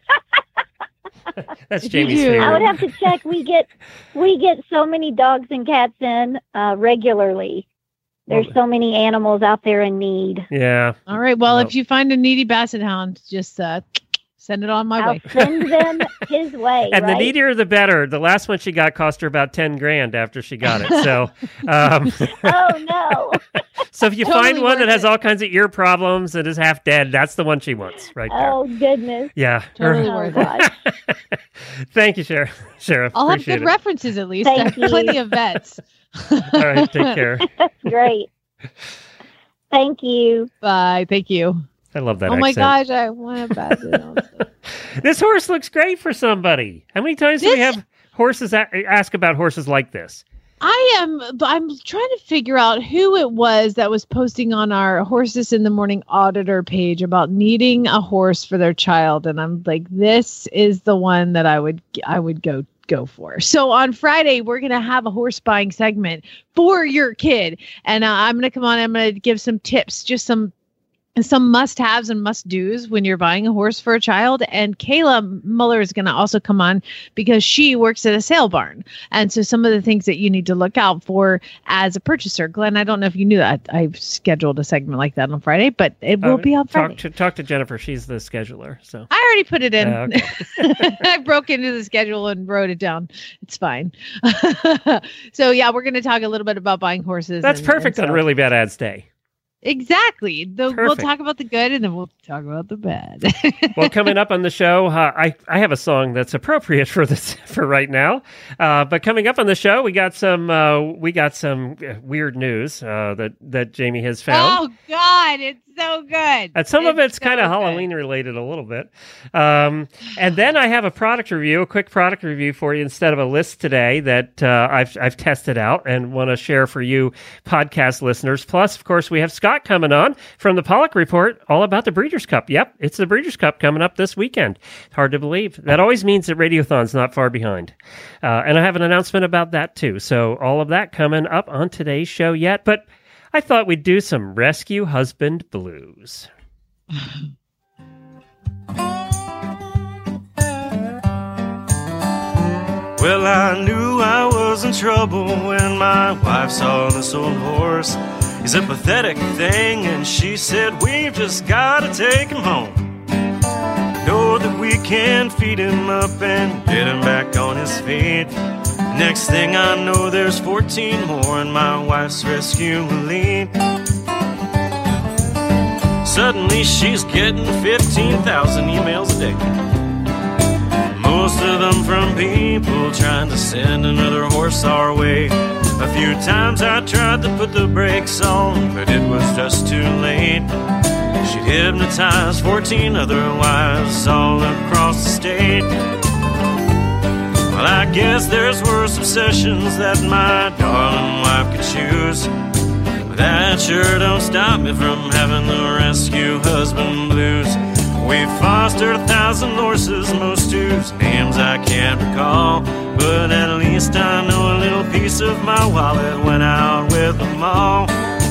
That's If you Jamie's do- favorite. I would have to check. We get we get so many dogs and cats in uh, regularly. There's Well- so many animals out there in need. Yeah. All right. Well, Well- if you find a needy Basset Hound, just uh, send it on my I'll way. send them his way. And right? the needier, the better. The last one she got cost her about ten grand after she got it. So, um, Oh no. so if you Totally find one that worth has it. all kinds of ear problems and is half dead, that's the one she wants right there. Oh goodness. Yeah. Totally Oh worth it. gosh. Thank you, Sheriff. Sheriff. I'll have Appreciate good it. references at least. Thank I have you. plenty of vets. All right. Take care. That's great. Thank you. Bye. Thank you. I love that Oh my accent. gosh, I want a Basset Hound. This horse looks great for somebody. How many times do we This- have horses a- ask about horses like this? I am, but I'm trying to figure out who it was that was posting on our Horses in the Morning auditor page about needing a horse for their child, and I'm like, this is the one that I would, I would go go for. So on Friday, we're going to have a horse buying segment for your kid, and uh, I'm going to come on. I'm going to give some tips, just some. some must-haves and must-dos when you're buying a horse for a child. And Kayla Muller is going to also come on because she works at a sale barn. And so some of the things that you need to look out for as a purchaser. Glenn, I don't know if you knew that. I've scheduled a segment like that on Friday, but it will Uh, be on Friday. Talk to, talk to Jennifer. She's the scheduler. So. I already put it in. Uh, okay. I broke into the schedule and wrote it down. It's fine. So yeah, we're going to talk a little bit about buying horses. That's and- perfect and on stuff. Really Bad Ads Day. Exactly. The, we'll Perfect. talk about the good and then we'll talk about the bad. Well, coming up on the show, uh, I I have a song that's appropriate for this for right now. Uh, but coming up on the show, we got some uh, we got some uh, weird news uh, that that Jamie has found. Oh God, it's so good. And some of It's it's kind so of good. Halloween related a little bit. Um, and then I have a product review, a quick product review for you instead of a list today that uh, I've I've tested out and want to share for you podcast listeners. Plus, of course, we have Scott coming on from the Pollock Report all about the Breeders' Cup. Yep, it's the Breeders' Cup coming up this weekend. It's hard to believe. That always means that Radiothon's not far behind. Uh, and I have an announcement about that too. So all of that coming up on today's show yet. But I thought we'd do some Rescue Husband Blues. Well, I knew I was in trouble when my wife saw this old horse. He's a pathetic thing, and she said, we've just got to take him home. Know that we can feed him up and get him back on his feet. Next thing I know, there's fourteen more in my wife's rescue elite. Suddenly she's getting fifteen thousand emails a day. Most of them from people trying to send another horse our way. A few times I tried to put the brakes on, but it was just too late. She'd hypnotized fourteen other wives all across the state. Well, I guess there's worse obsessions that my darling wife could choose. But that sure don't stop me from having the rescue husband blues. We fostered a thousand horses, most whose names I can't recall. But at least I know a little piece of my wallet went out with them all.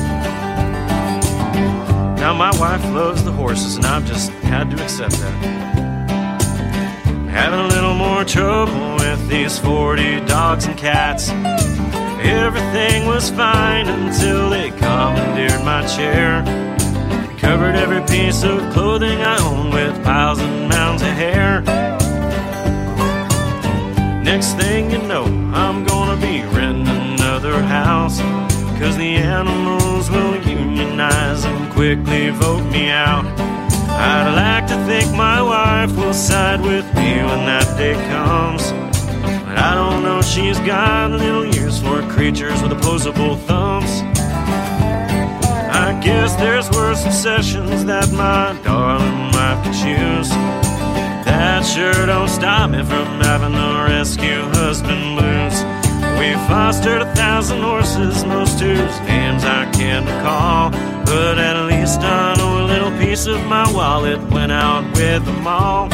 Now my wife loves the horses, and I've just had to accept that. Having a little more trouble with these forty dogs and cats. Everything was fine until they commandeered my chair. Covered every piece of clothing I own with piles and mounds of hair. Next thing you know, I'm gonna be renting another house, 'cause the animals will unionize and quickly vote me out. I'd like to think my wife will side with me when that day comes, but I don't know, she's got a little use for creatures with opposable thumbs. I guess there's worse obsessions that my darling wife could choose. That sure don't stop me from having the rescue husband blues. We fostered a thousand horses, most whose names I can't recall. But at least I know a little piece of my wallet went out with them all.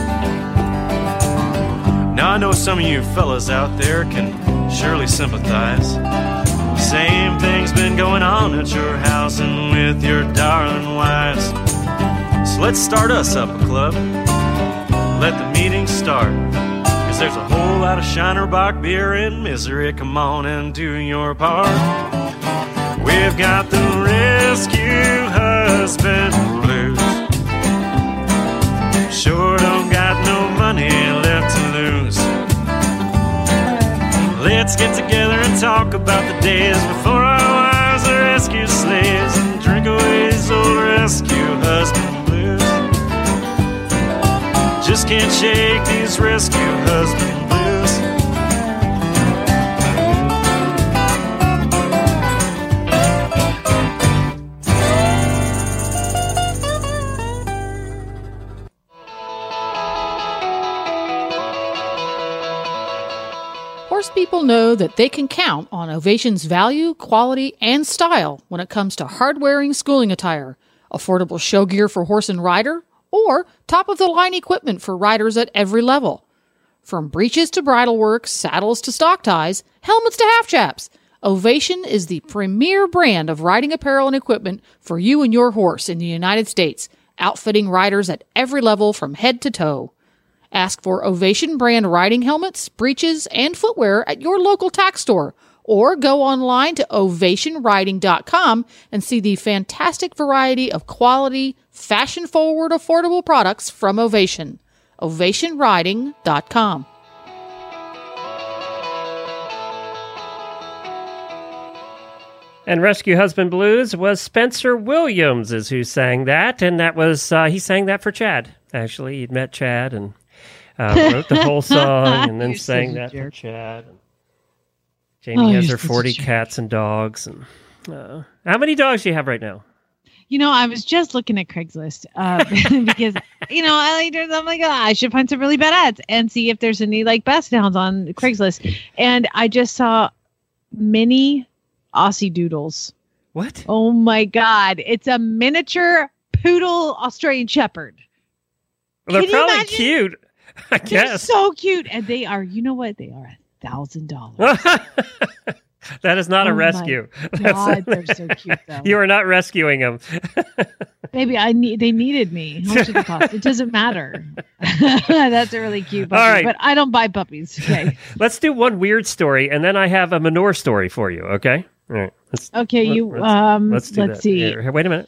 Now I know some of you fellas out there can surely sympathize. Same thing's been going on at your house and with your darling wives. So let's start us up a club. Let the meeting start. 'Cause there's a whole lot of Shinerbach beer and misery. Come on and do your part. We've got the rescue husband blues. Sure don't got no money left to lose. Let's get together and talk about the days before our wives are rescue slaves and drink away these old rescue husband blues. Just can't shake these rescue husband blues. Horse people know that they can count on Ovation's value, quality, and style when it comes to hard-wearing schooling attire, affordable show gear for horse and rider, or top-of-the-line equipment for riders at every level. From breeches to bridle work, saddles to stock ties, helmets to half chaps, Ovation is the premier brand of riding apparel and equipment for you and your horse in the United States, outfitting riders at every level from head to toe. Ask for Ovation brand riding helmets, breeches, and footwear at your local tack store, or go online to ovation riding dot com and see the fantastic variety of quality, fashion-forward, affordable products from Ovation. ovation riding dot com. And Rescue Husband Blues was Spencer Williams is who sang that, and that was, uh, he sang that for Chad, actually. He'd met Chad and uh, wrote the whole song and then You're sang such a that for jerk. Chad. Jamie Oh, has you're her such a forty jerk. cats and dogs. And uh, how many dogs do you have right now? You know, I was just looking at Craigslist uh, because, you know, I like, there's- I'm like, oh, I should find some really bad ads and see if there's any like basset hounds on Craigslist. And I just saw mini Aussie Doodles. What? Oh my God. It's a miniature poodle Australian Shepherd. Well, they're Can you probably imagine? cute, I They're guess. so cute. And they are, you know what? They are a thousand dollars. That is not Oh a my rescue. God, they're so cute though. You are not rescuing them. Baby, I need. They needed me. How much did it cost? It doesn't matter. That's a really cute puppy. All right. But I don't buy puppies. Okay. Let's do one weird story, and then I have a manure story for you, okay? All right. Let's, Okay. let- You. let's, Um. let's do let's that. see. Here, here, wait a minute.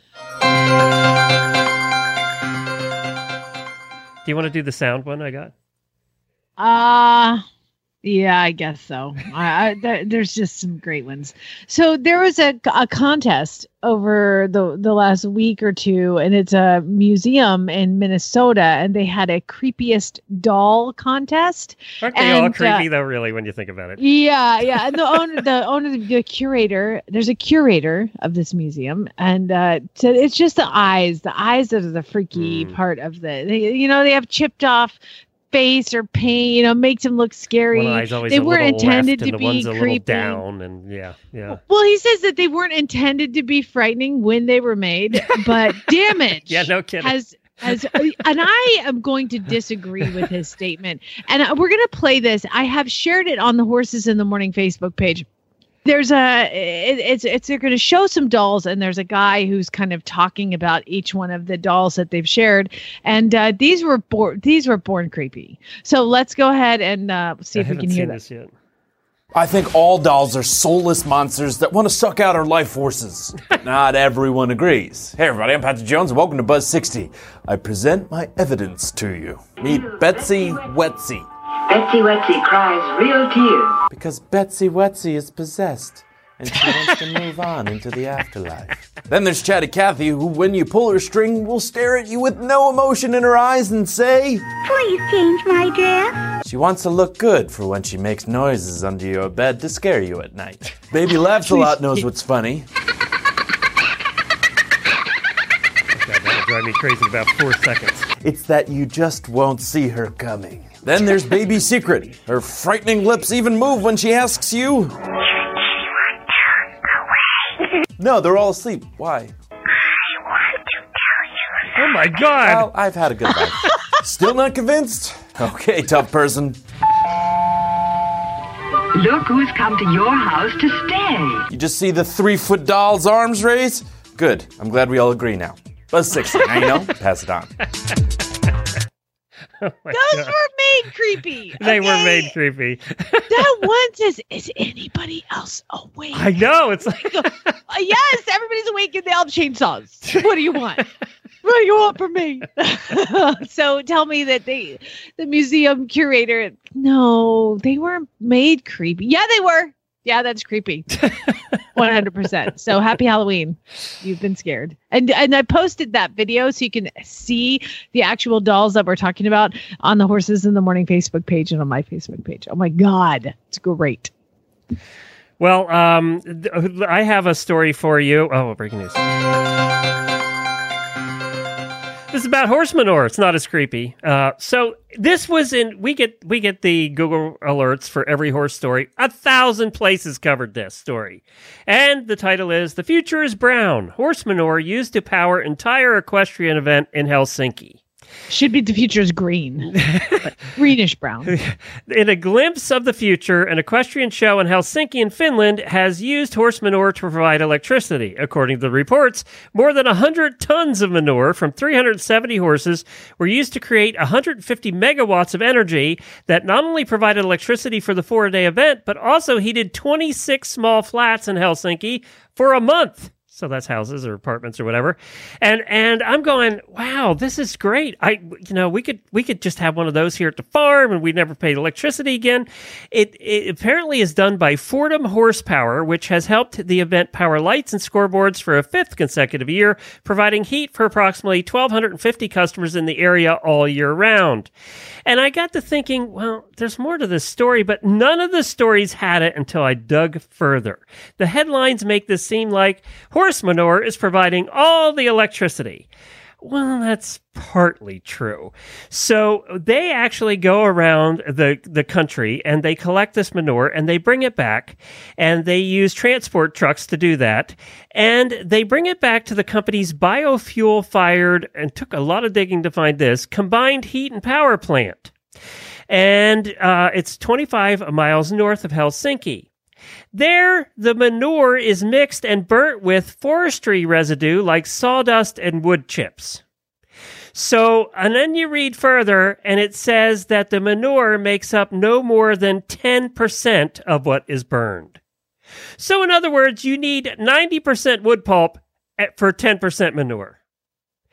Do you want to do the sound one I got? Uh Yeah, I guess so. I, I, there, there's just some great ones. So there was a, a contest over the, the last week or two, and it's a museum in Minnesota, and they had a creepiest doll contest. Aren't they and, all creepy, uh, though, really, when you think about it? Yeah, yeah. And the owner, the owner, the curator, there's a curator of this museum, and uh, so it's just the eyes. The eyes are the freaky Mm. part of the, they, you know, they have chipped off face or paint, you know, makes them look scary. One eye's always They a weren't little intended left, to and the be one's a little creepy. down, and yeah, yeah. Well, he says that they weren't intended to be frightening when they were made, but damage Yeah, no kidding. has has and I am going to disagree with his statement. And uh, we're going to play this. I have shared it on the Horses in the Morning Facebook page. There's a it, it's it's they're going to show some dolls, and there's a guy who's kind of talking about each one of the dolls that they've shared, and uh, these were born these were born creepy. So let's go ahead and uh, see I if we haven't can hear seen that. this yet. I think all dolls are soulless monsters that want to suck out our life forces. But not everyone agrees. Hey everybody, I'm Patrick Jones and welcome to Buzz sixty. I present my evidence to you. Meet Betsy Wetsy. Betsy Wetsy cries real tears. Because Betsy Wetsy is possessed, and she wants to move on into the afterlife. Then there's Chatty Cathy, who when you pull her string, will stare at you with no emotion in her eyes and say, Please change my dress. she wants to look good for when she makes noises under your bed to scare you at night. Baby Laughs a Lot knows what's funny. God, that'll drive me crazy in about four seconds. It's that you just won't see her coming. Then there's Baby Secret. Her frightening lips even move when she asks you. No, they're all asleep. Why? Oh my God! Well, I've had a good life. Still not convinced? Okay, tough person. Look who's come to your house to stay. You just see the three-foot doll's arms raise? Good. I'm glad we all agree now. Buzz sixty. Now you know. Pass it on. Oh my Those God. were made creepy. They were okay? made creepy. That one says, "Is anybody else awake?" I know. It's like Uh, yes, everybody's awake and they all have chainsaws. What do you want? What do you want from me? So tell me that they, the museum curator, no, they weren't made creepy. Yeah, they were. Yeah, that's creepy. one hundred percent. So happy Halloween. You've been scared. And and I posted that video so you can see the actual dolls that we're talking about on the Horses in the Morning Facebook page and on my Facebook page. Oh my God. It's great. Well, um, th- I have a story for you. Oh, breaking news. This is about horse manure. It's not as creepy. Uh, so this was in we get we get the Google alerts for every horse story. A thousand places covered this story, and the title is "The Future is Brown: Horse Manure Used to Power Entire Equestrian Event in Helsinki." Should be the future's green, but greenish brown. In a glimpse of the future, an equestrian show in Helsinki in Finland has used horse manure to provide electricity. According to the reports, more than one hundred tons of manure from three hundred seventy horses were used to create one hundred fifty megawatts of energy that not only provided electricity for the four-day event, but also heated twenty-six small flats in Helsinki for a month. So that's houses or apartments or whatever. And and I'm going, wow, this is great. I you know, we could we could just have one of those here at the farm and we never paid electricity again. It, it apparently is done by Fordham Horsepower, which has helped the event power lights and scoreboards for a fifth consecutive year, providing heat for approximately one thousand two hundred fifty customers in the area all year round. And I got to thinking, well, there's more to this story, but none of the stories had it until I dug further. The headlines make this seem like horse manure is providing all the electricity. Well, that's partly true. So they actually go around the, the country and they collect this manure and they bring it back, and they use transport trucks to do that. And they bring it back to the company's biofuel fired, and took a lot of digging to find this, combined heat and power plant. And uh, it's twenty-five miles north of Helsinki. There, the manure is mixed and burnt with forestry residue like sawdust and wood chips. So, and then you read further, and it says that the manure makes up no more than ten percent of what is burned. So, in other words, you need ninety percent wood pulp for ten percent manure.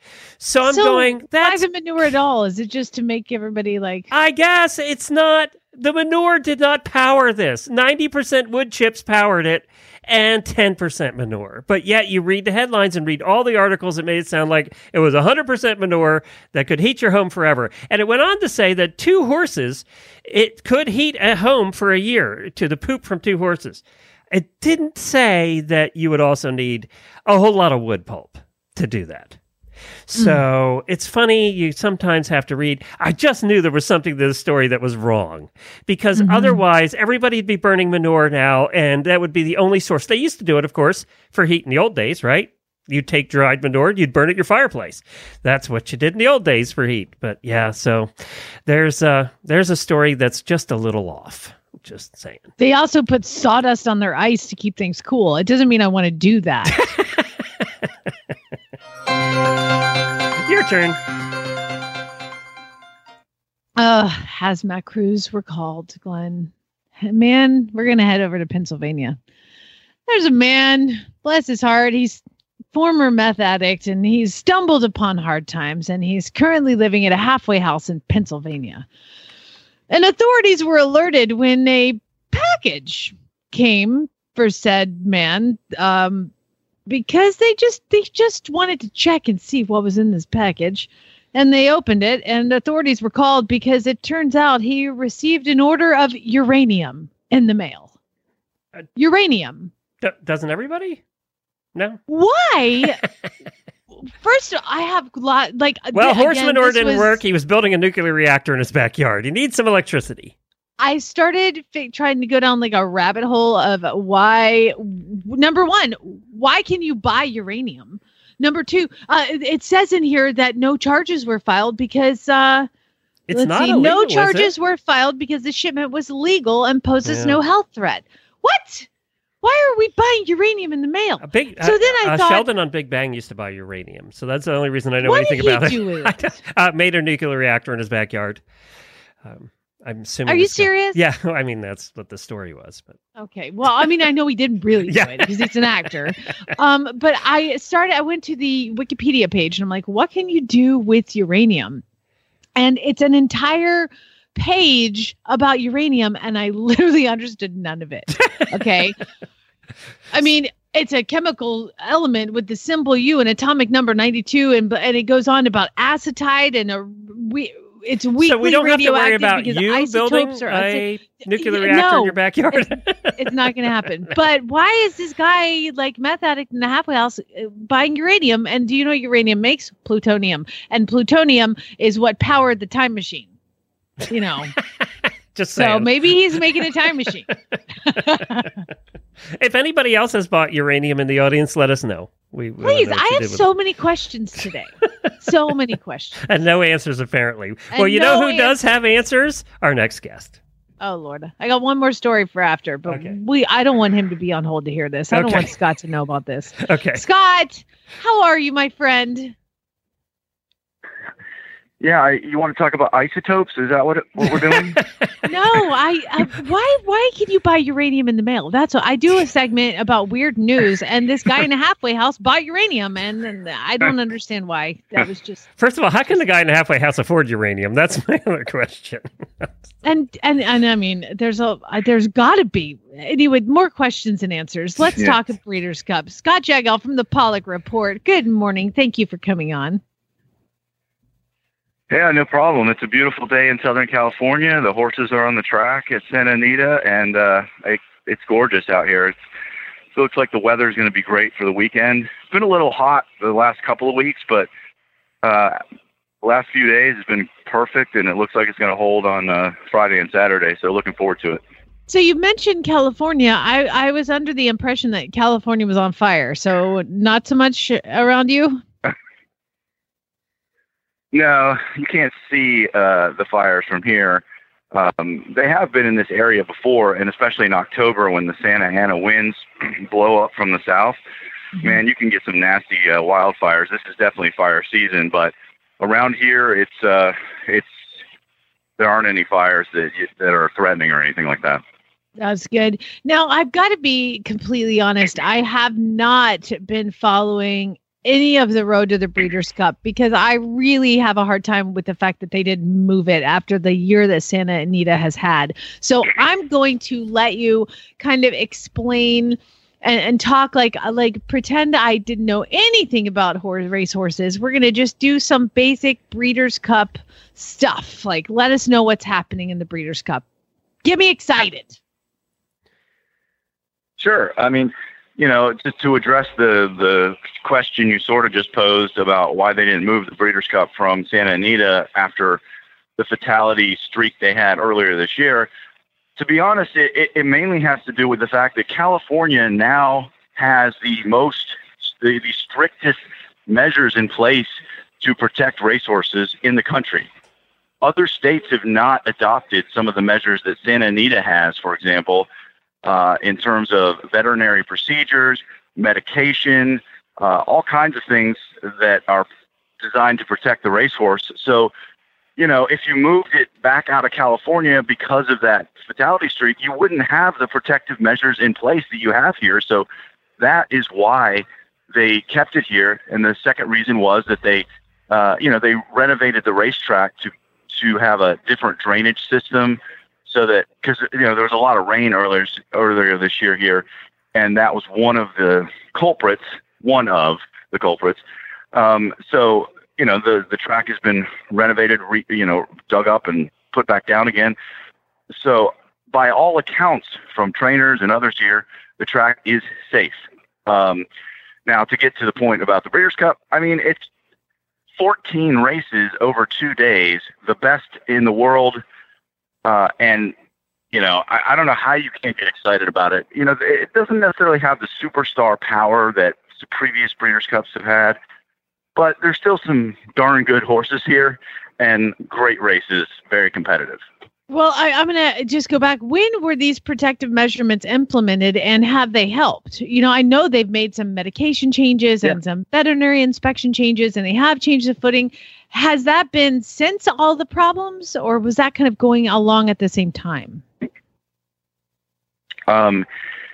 So I'm so going, that's why the manure at all? Is it just to make everybody like... I guess it's not... The manure did not power this. ninety percent wood chips powered it and ten percent manure. But yet you read the headlines and read all the articles that made it sound like it was one hundred percent manure that could heat your home forever. And it went on to say that two horses, it could heat a home for a year to the poop from two horses. It didn't say that you would also need a whole lot of wood pulp to do that. So mm. it's funny, you sometimes have to read. I just knew there was something to the story that was wrong, because mm-hmm. otherwise everybody'd be burning manure now, and that would be the only source. They used to do it, of course, for heat in the old days, right? You'd take dried manure, you'd burn it at your fireplace. That's what you did in the old days for heat. But yeah, so there's a, there's a story that's just a little off. Just saying. They also put sawdust on their ice to keep things cool. It doesn't mean I want to do that. Your turn. Uh, hazmat crews were called, Glenn. Man, we're going to head over to Pennsylvania. There's a man, bless his heart, he's former meth addict, and he's stumbled upon hard times, and he's currently living at a halfway house in Pennsylvania. And authorities were alerted when a package came for said man, um, because they just they just wanted to check and see what was in this package. And they opened it, and authorities were called because it turns out he received an order of uranium in the mail. Uh, uranium. D- doesn't everybody? No. Why? First, I have a lot like. Well, again, horse manure didn't was, work. He was building a nuclear reactor in his backyard. He needs some electricity. I started f- trying to go down like a rabbit hole of why. Number one, why can you buy uranium? Number two, uh, it says in here that no charges were filed because. Uh, it's let's not see, illegal, no charges is it? were filed because the shipment was legal and poses Yeah. no health threat. What? Why are we buying uranium in the mail? A big, so uh, then I uh, thought, Sheldon on Big Bang used to buy uranium, so that's the only reason I know what anything did he about do it. with it? uh, made a nuclear reactor in his backyard. Um, I'm assuming. Are you this guy- serious? Yeah, I mean that's what the story was. But Okay. Well, I mean, I know he didn't really do Yeah. it because he's an actor. Um, but I started, I went to the Wikipedia page and I'm like, what can you do with uranium? And it's an entire page about uranium. And I literally understood none of it. Okay. I mean, it's a chemical element with the symbol U and atomic number ninety-two. And, and it goes on about acetate and a, we, it's weakly so we don't have to worry radioactive about because you building isotopes are a nuclear Yeah, reactor no. in your backyard. It's not going to happen. But why is this guy like meth addict in a halfway house uh, buying uranium? And do you know what uranium makes? Plutonium. And plutonium is what powered the time machine. You know. Just so saying. maybe he's making a time machine. If anybody else has bought uranium in the audience, let us know. We we wanna Please, know what I you have did with so it. many questions today. So many questions. And no answers apparently. And well, you know no who does have answers? Our next guest. Oh Lord, I got one more story for after, but Okay. we I don't want him to be on hold to hear this. I don't Okay. want Scott to know about this. Okay. Scott, how are you, my friend? Yeah, I, you want to talk about isotopes? Is that what it, what we're doing? No, I, I why why can you buy uranium in the mail? That's what I do a segment about weird news, and this guy in a halfway house bought uranium, and, and I don't understand why. That was just First of all, how can the guy in the halfway house afford uranium? That's my other question. and and and I mean, there's a there's got to be anyway more questions and answers. Let's Yeah. talk of Breeders' Cup. Scott Jagel from the Pollock Report. Good morning. Thank you for coming on. Yeah, no problem. It's a beautiful day in Southern California. The horses are on the track at Santa Anita, and uh, it, it's gorgeous out here. It's, it looks like the weather is going to be great for the weekend. It's been a little hot the last couple of weeks, but uh, the last few days has been perfect, and it looks like it's going to hold on uh, Friday and Saturday, so looking forward to it. So you mentioned California. I, I was under the impression that California was on fire. So not so much around you? No, you can't see uh, the fires from here. Um, they have been in this area before, and especially in October when the Santa Ana winds blow up from the south. Mm-hmm. Man, you can get some nasty uh, wildfires. This is definitely fire season, but around here, it's uh, it's there aren't any fires that that are threatening or anything like that. That's good. Now, I've got to be completely honest. I have not been following any of the Road to the Breeders' Cup because I really have a hard time with the fact that they didn't move it after the year that Santa Anita has had. So I'm going to let you kind of explain and, and talk like like pretend I didn't know anything about horse race horses. We're going to just do some basic Breeders' Cup stuff. Like, let us know what's happening in the Breeders' Cup. Get me excited. Sure. I mean, you know, just to address the the question you sort of just posed about why they didn't move the Breeders' Cup from Santa Anita after the fatality streak they had earlier this year, to be honest, it, it, it mainly has to do with the fact that California now has the most, the, the strictest measures in place to protect racehorses in the country. Other states have not adopted some of the measures that Santa Anita has, for example, Uh, in terms of veterinary procedures, medication, uh, all kinds of things that are designed to protect the racehorse. So, you know, if you moved it back out of California because of that fatality streak, you wouldn't have the protective measures in place that you have here. So that is why they kept it here. And the second reason was that they, uh, you know, they renovated the racetrack to, to have a different drainage system. So that, because, you know, there was a lot of rain earlier earlier this year here, and that was one of the culprits, one of the culprits. Um, so, you know, the, the track has been renovated, re, you know, dug up and put back down again. So by all accounts from trainers and others here, the track is safe. Um, now, to get to the point about the Breeders' Cup, I mean, it's fourteen races over two days, the best in the world. Uh, and, you know, I, I don't know how you can't get excited about it. You know, it doesn't necessarily have the superstar power that the previous Breeders' Cups have had, but there's still some darn good horses here and great races, very competitive. Well, I, I'm going to just go back. When were these protective measurements implemented and have they helped? You know, I know they've made some medication changes yeah. and some veterinary inspection changes, and they have changed the footing. Has that been since all the problems, or was that kind of going along at the same time? Um,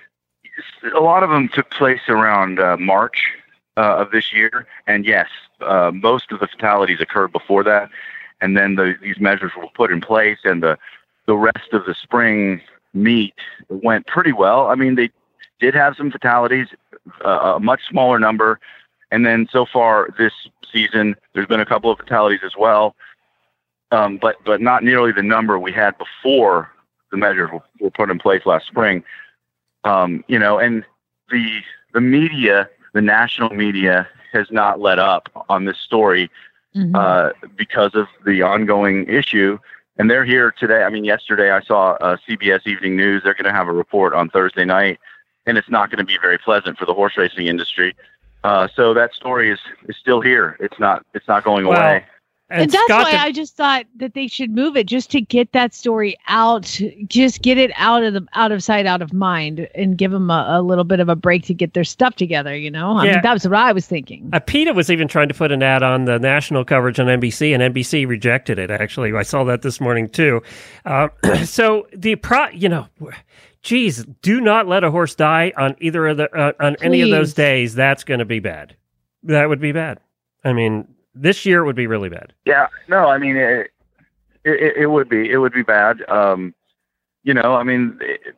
a lot of them took place around uh, March uh, of this year. And yes, uh, most of the fatalities occurred before that. And then the, these measures were put in place, and the, the rest of the spring meet went pretty well. I mean, they did have some fatalities, uh, a much smaller number. And then so far this season, there's been a couple of fatalities as well, um, but but not nearly the number we had before the measures were, were put in place last spring. Um, you know, and the the media, the national media, has not let up on this story. Mm-hmm. Uh, because of the ongoing issue. And they're here today. I mean, yesterday I saw uh, C B S Evening News. They're going to have a report on Thursday night, and it's not going to be very pleasant for the horse racing industry. Uh, so that story is, is still here. It's not, it's not going well, away. And, and that's Scott why the- I just thought that they should move it just to get that story out, just get it out of the out of sight, out of mind, and give them a, a little bit of a break to get their stuff together. You know, I yeah. mean, that was what I was thinking. Uh, PETA was even trying to put an ad on the national coverage on N B C, and N B C rejected it. Actually, I saw that this morning too. Uh, so the pro, you know. Geez, do not let a horse die on either of the uh, on Please. any of those days. That's going to be bad. That would be bad. I mean, this year would be really bad. Yeah, no, I mean, it, it, it would be, it would be bad. Um, you know, I mean, it,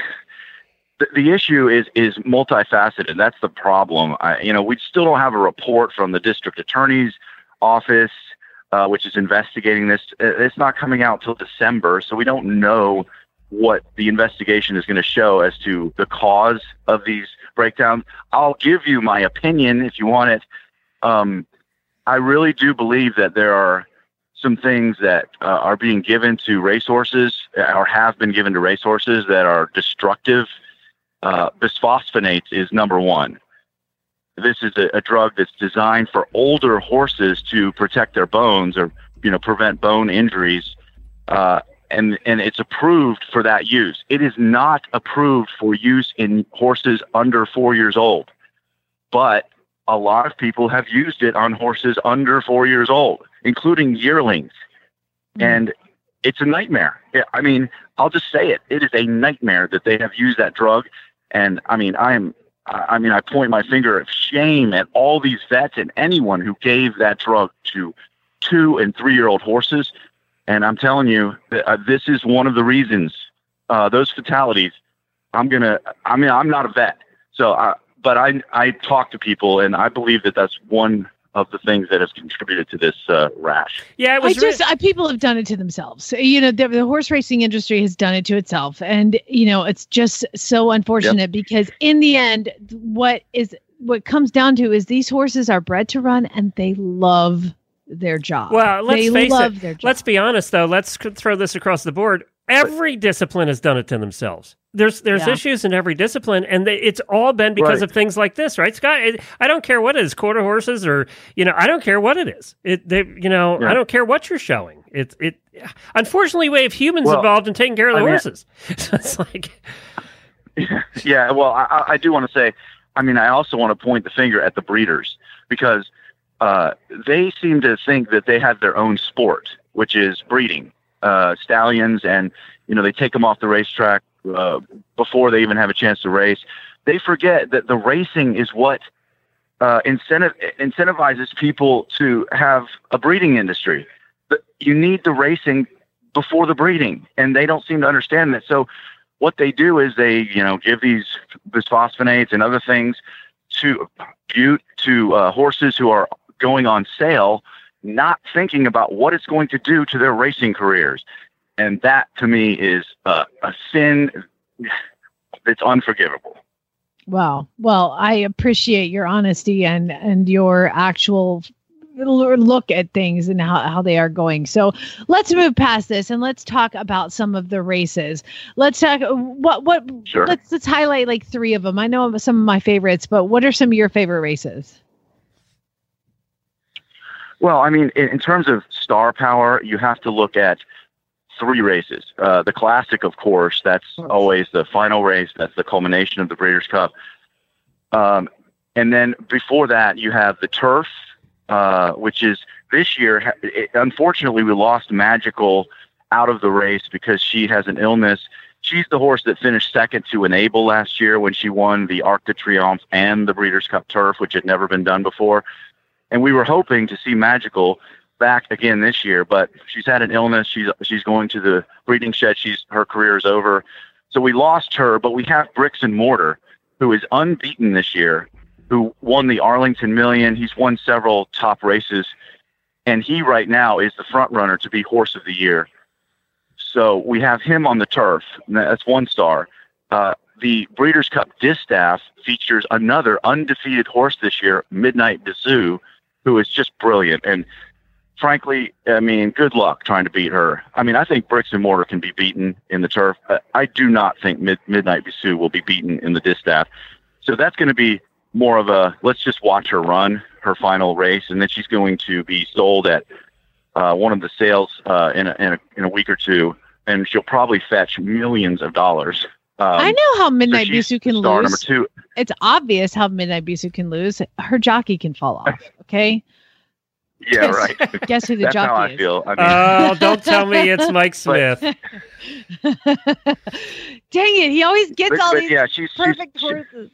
the, the issue is, is multifaceted. That's the problem. I, you know, we still don't have a report from the district attorney's office, uh, which is investigating this. It's not coming out till December. So we don't know what the investigation is going to show as to the cause of these breakdowns. I'll give you my opinion if you want it. Um, I really do believe that there are some things that uh, are being given to racehorses or have been given to racehorses that are destructive. Uh, bisphosphonates is number one. This is a, a drug that's designed for older horses to protect their bones or, you know, prevent bone injuries. Uh, and, and it's approved for that use. It is not approved for use in horses under four years old, but a lot of people have used it on horses under four years old, including yearlings. Mm. And it's a nightmare. I mean, I'll just say it. It is a nightmare that they have used that drug. And I mean, I'm, I I mean, I point my finger of shame at all these vets and anyone who gave that drug to two and three-year-old horses. And I'm telling you, uh, this is one of the reasons, uh, those fatalities. I'm going to, I mean, I'm not a vet, so, I, but I, I talk to people, and I believe that that's one of the things that has contributed to this uh, rash. Yeah, it was I just I, people have done it to themselves. You know, the, the horse racing industry has done it to itself, and you know, it's just so unfortunate yep. because in the end, what is what comes down to is these horses are bred to run, and they love their job. Well, let's they face love it. Their job. Let's be honest, though. Let's throw this across the board. Every discipline has done it to themselves. There's there's yeah. issues in every discipline, and they, it's all been because right. of things like this, right, Scott? It, I don't care what it is, quarter horses, or you know, I don't care what it is. It, they, you know, yeah. I don't care what you're showing. It, it. Unfortunately, we have humans well, involved in taking care of the I mean, horses. So it's like, yeah. Well, I, I do want to say, I mean, I also want to point the finger at the breeders because uh, they seem to think that they have their own sport, which is breeding uh, stallions, and you know, they take them off the racetrack uh, before they even have a chance to race. They forget that the racing is what uh, incentive incentivizes people to have a breeding industry. But you need the racing before the breeding, and they don't seem to understand that. So what they do is they, you know, give these bisphosphonates and other things to bute to uh, horses who are going on sale, not thinking about what it's going to do to their racing careers. And that, to me, is uh, a sin that's unforgivable. Wow. Well, I appreciate your honesty and, and your actual look at things and how, how they are going. So let's move past this and let's talk about some of the races. Let's talk what, what, sure. let's, let's highlight like three of them. I know some of my favorites, but what are some of your favorite races? Well, I mean, in, in terms of star power, you have to look at three races. Uh, the Classic, of course, that's always the final race. That's the culmination of the Breeders' Cup. Um, and then before that, you have the Turf, uh, which is this year. It, unfortunately, we lost Magical out of the race because she has an illness. She's the horse that finished second to Enable last year when she won the Arc de Triomphe and the Breeders' Cup Turf, which had never been done before. And we were hoping to see Magical back again this year, but she's had an illness. She's she's going to the breeding shed. She's her career is over. So we lost her, but we have Bricks and Mortar, who is unbeaten this year, who won the Arlington Million. He's won several top races, and he right now is the front runner to be Horse of the Year. So we have him on the Turf. That's one star. Uh, the Breeders' Cup Distaff features another undefeated horse this year, Midnight Bisou, who is just brilliant. And frankly, I mean, good luck trying to beat her. I mean, I think Bricks and Mortar can be beaten in the Turf. Uh, I do not think Mid- Midnight Bisou will be beaten in the Distaff. So that's going to be more of a, let's just watch her run her final race, and then she's going to be sold at uh, one of the sales uh, in, a, in, a, in a week or two, and she'll probably fetch millions of dollars. Um, I know how Midnight so Bisou can star lose. Number two. It's obvious how Midnight Bisou can lose. Her jockey can fall off. Okay. Yeah, right. Guess who the That's jockey how I is? feel. I mean, oh, don't tell me it's Mike Smith. Dang it! He always gets But- all but these yeah, she's- she's- perfect she- horses.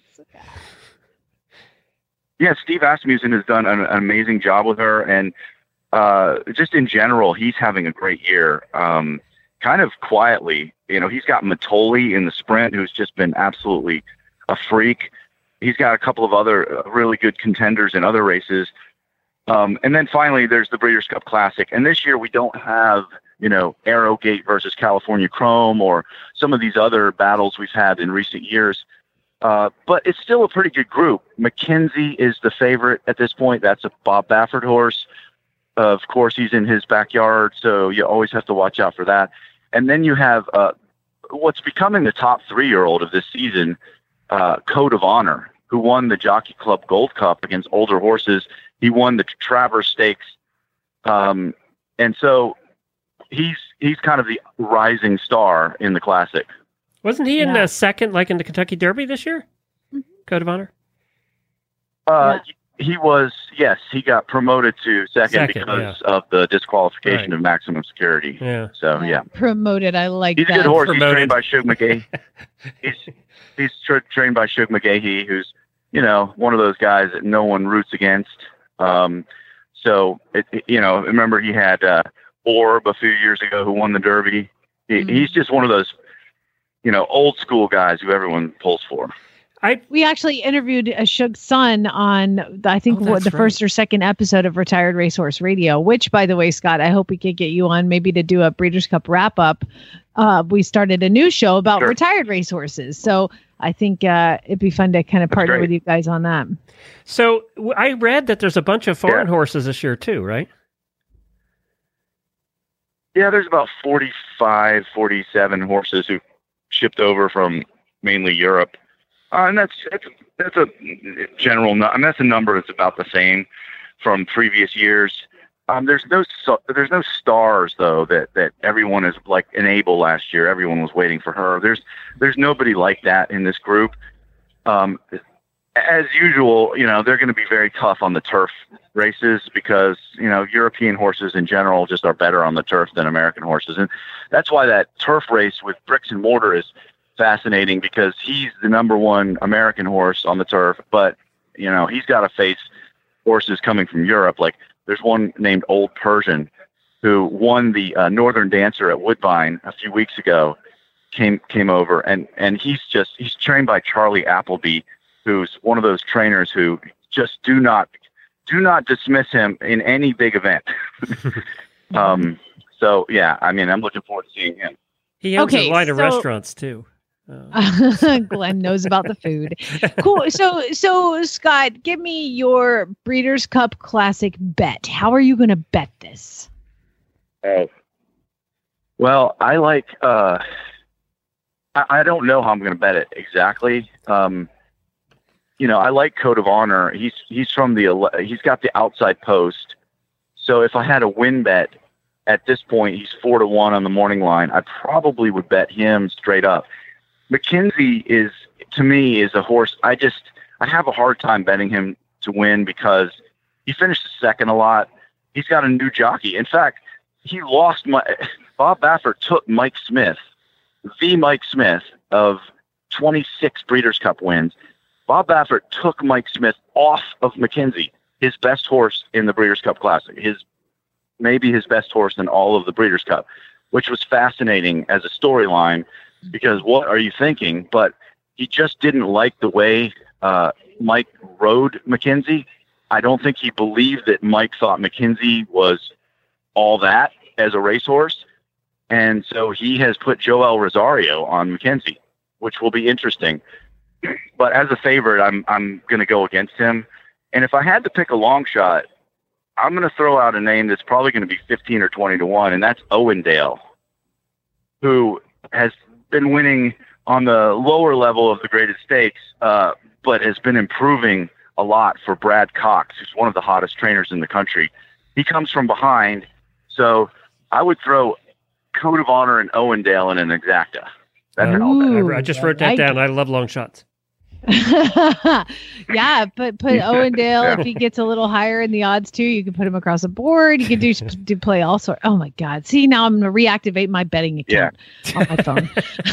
yeah, Steve Asmussen has done an, an amazing job with her, and uh, just in general, he's having a great year. Um, kind of quietly, you know, he's got Matoli in the sprint, who's just been absolutely a freak. He's got a couple of other uh, really good contenders in other races. Um, and then finally, there's the Breeders' Cup Classic. And this year we don't have, you know, Arrowgate versus California Chrome or some of these other battles we've had in recent years. Uh, but it's still a pretty good group. McKenzie is the favorite at this point. That's a Bob Baffert horse. Uh, of course, he's in his backyard, so you always have to watch out for that. And then you have uh, what's becoming the top three-year-old of this season, uh, Code of Honor, who won the Jockey Club Gold Cup against older horses. He won the Travers Stakes. Um, and so he's he's kind of the rising star in the Classic. Wasn't he in Yeah. the second, like in the Kentucky Derby this year? Mm-hmm. Code of Honor? Uh, He was, yes, he got promoted to second, Second, because of the disqualification Right. of maximum security. Yeah. So, yeah. Promoted. I like He's a that. good horse. Promoted. He's trained by Shug McGahee. he's he's tra- trained by Shug McGahee, who's you know, one of those guys that no one roots against. Um, so, it, it, you know, remember he had uh, Orb a few years ago who won the Derby. He, mm-hmm. He's just one of those, you know, old school guys who everyone pulls for. I we actually interviewed Ashug's son on, I think, oh, what, the right. first or second episode of Retired Racehorse Radio, which, by the way, Scott, I hope we could get you on maybe to do a Breeders' Cup wrap-up. Uh, we started a new show about sure. retired racehorses. So I think uh, it'd be fun to kind of partner with you guys on that. So w- I read that there's a bunch of foreign yeah. horses this year too, right? Yeah, there's about forty-five, forty-seven horses who shipped over from mainly Europe. Uh, and that's, that's that's a general, I mean, that's a number that's about the same from previous years. Um, there's no there's no stars though that, that everyone is like Enable last year. Everyone was waiting for her. There's there's nobody like that in this group. Um, as usual, you know, they're going to be very tough on the turf races because, you know, European horses in general just are better on the turf than American horses, and that's why that turf race with Bricks and Mortar is fascinating, because he's the number one American horse on the turf, but you know, he's got to face horses coming from Europe. Like there's one named Old Persian who won the uh, Northern Dancer at Woodbine a few weeks ago, came came over, and and he's just he's trained by Charlie Appleby, who's one of those trainers who just do not do not dismiss him in any big event. um so yeah, I mean, I'm looking forward to seeing him. He owns okay, a line of so- restaurants too. Uh, Glenn knows about the food. Cool. So, so Scott, give me your Breeders' Cup Classic bet. How are you going to bet this? Oh, well, I like. Uh, I, I don't know how I'm going to bet it exactly. Um, you know, I like Code of Honor. He's he's from the he's got the outside post. So if I had a win bet at this point, he's four to one on the morning line. I probably would bet him straight up. McKenzie is, to me, is a horse. I just, I have a hard time betting him to win because he finished second a lot. He's got a new jockey. In fact, he lost my, Bob Baffert took Mike Smith, the Mike Smith of twenty-six Breeders' Cup wins. Bob Baffert took Mike Smith off of McKenzie, his best horse in the Breeders' Cup Classic, his, maybe his best horse in all of the Breeders' Cup, which was fascinating as a storyline. Because what are you thinking? But he just didn't like the way uh, Mike rode McKenzie. I don't think he believed that Mike thought McKenzie was all that as a racehorse. And so he has put Joel Rosario on McKenzie, which will be interesting. But as a favorite, I'm I'm going to go against him. And if I had to pick a long shot, I'm going to throw out a name that's probably going to be fifteen or twenty to one, and that's Owendale, who has been winning on the lower level of the graded stakes, uh, but has been improving a lot for Brad Cox, who's one of the hottest trainers in the country. He comes from behind, so I would throw Code of Honor and Owendale in an exacta. That's an all bet. I just wrote that I- down. I love long shots. Yeah, put put Owendale Yeah. if he gets a little higher in the odds too. You can put him across the board. You can do do play all sorts. Oh my God! See, now I'm gonna reactivate my betting account on my phone.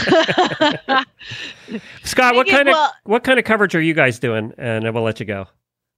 Scott, what Thank you. kind of Well- what kind of coverage are you guys doing? And I will let you go.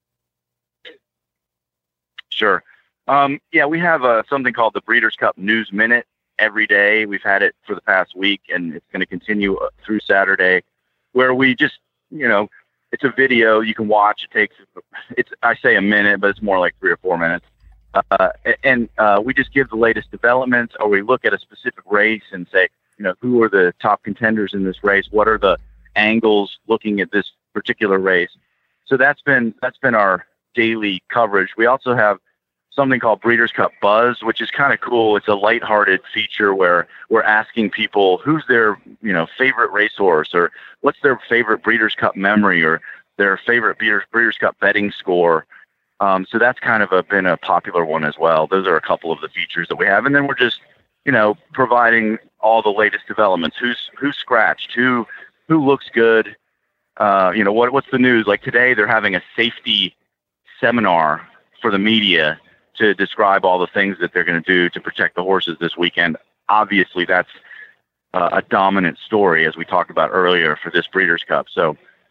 Sure. Um, yeah, we have uh, something called the Breeders' Cup News Minute every day. We've had it for the past week, and it's going to continue uh, through Saturday, where we just, you know, it's a video you can watch. It takes, it's I say a minute, but it's more like three or four minutes. Uh, and uh, we just give the latest developments, or we look at a specific race and say, you know, who are the top contenders in this race? What are the angles looking at this particular race? So that's been that's been our daily coverage. We also have something called Breeders' Cup Buzz, which is kind of cool. It's a lighthearted feature where we're asking people who's their, you know, favorite racehorse, or what's their favorite Breeders' Cup memory, or their favorite Breeders, Breeders' Cup betting score. Um, so that's kind of a, been a popular one as well. Those are a couple of the features that we have. And then we're just, you know, providing all the latest developments. Who's who's scratched? Who who looks good? Uh, you know, what what's the news? Like today, they're having a safety seminar for the media to describe all the things that they're going to do to protect the horses this weekend. Obviously, that's uh, a dominant story, as we talked about earlier, for this Breeders' Cup. So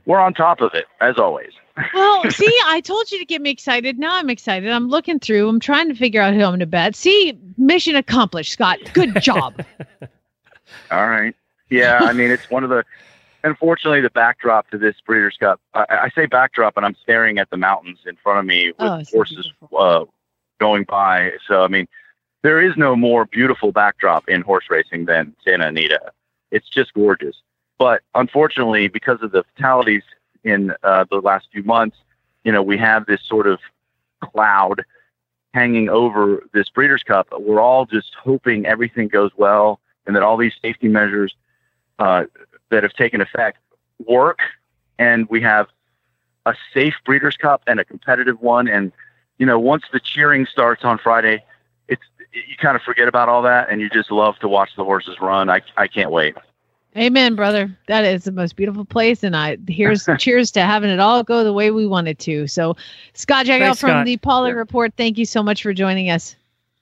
we're on top of it as always. Well, see, I told you to get me excited. Now I'm excited. I'm looking through. I'm trying to figure out who I'm going to bet. See, mission accomplished, Scott. Good job. All right. Yeah, I mean, it's one of the, unfortunately, the backdrop to this Breeders' Cup. I, I say backdrop, and I'm staring at the mountains in front of me with Oh, so horses uh, going by. So, I mean, there is no more beautiful backdrop in horse racing than Santa Anita. It's just gorgeous. But unfortunately, because of the fatalities in uh, the last few months, you know, we have this sort of cloud hanging over this Breeders' Cup. We're all just hoping everything goes well and that all these safety measures uh, that have taken effect work, and we have a safe Breeders' Cup and a competitive one. And, you know, once the cheering starts on Friday, it's you kind of forget about all that, and you just love to watch the horses run. I, I can't wait. Amen, brother. That is the most beautiful place, and I here's cheers to having it all go the way we want it to. So, Scott Jagow Thanks, from Scott. the Pauly Report, thank you so much for joining us.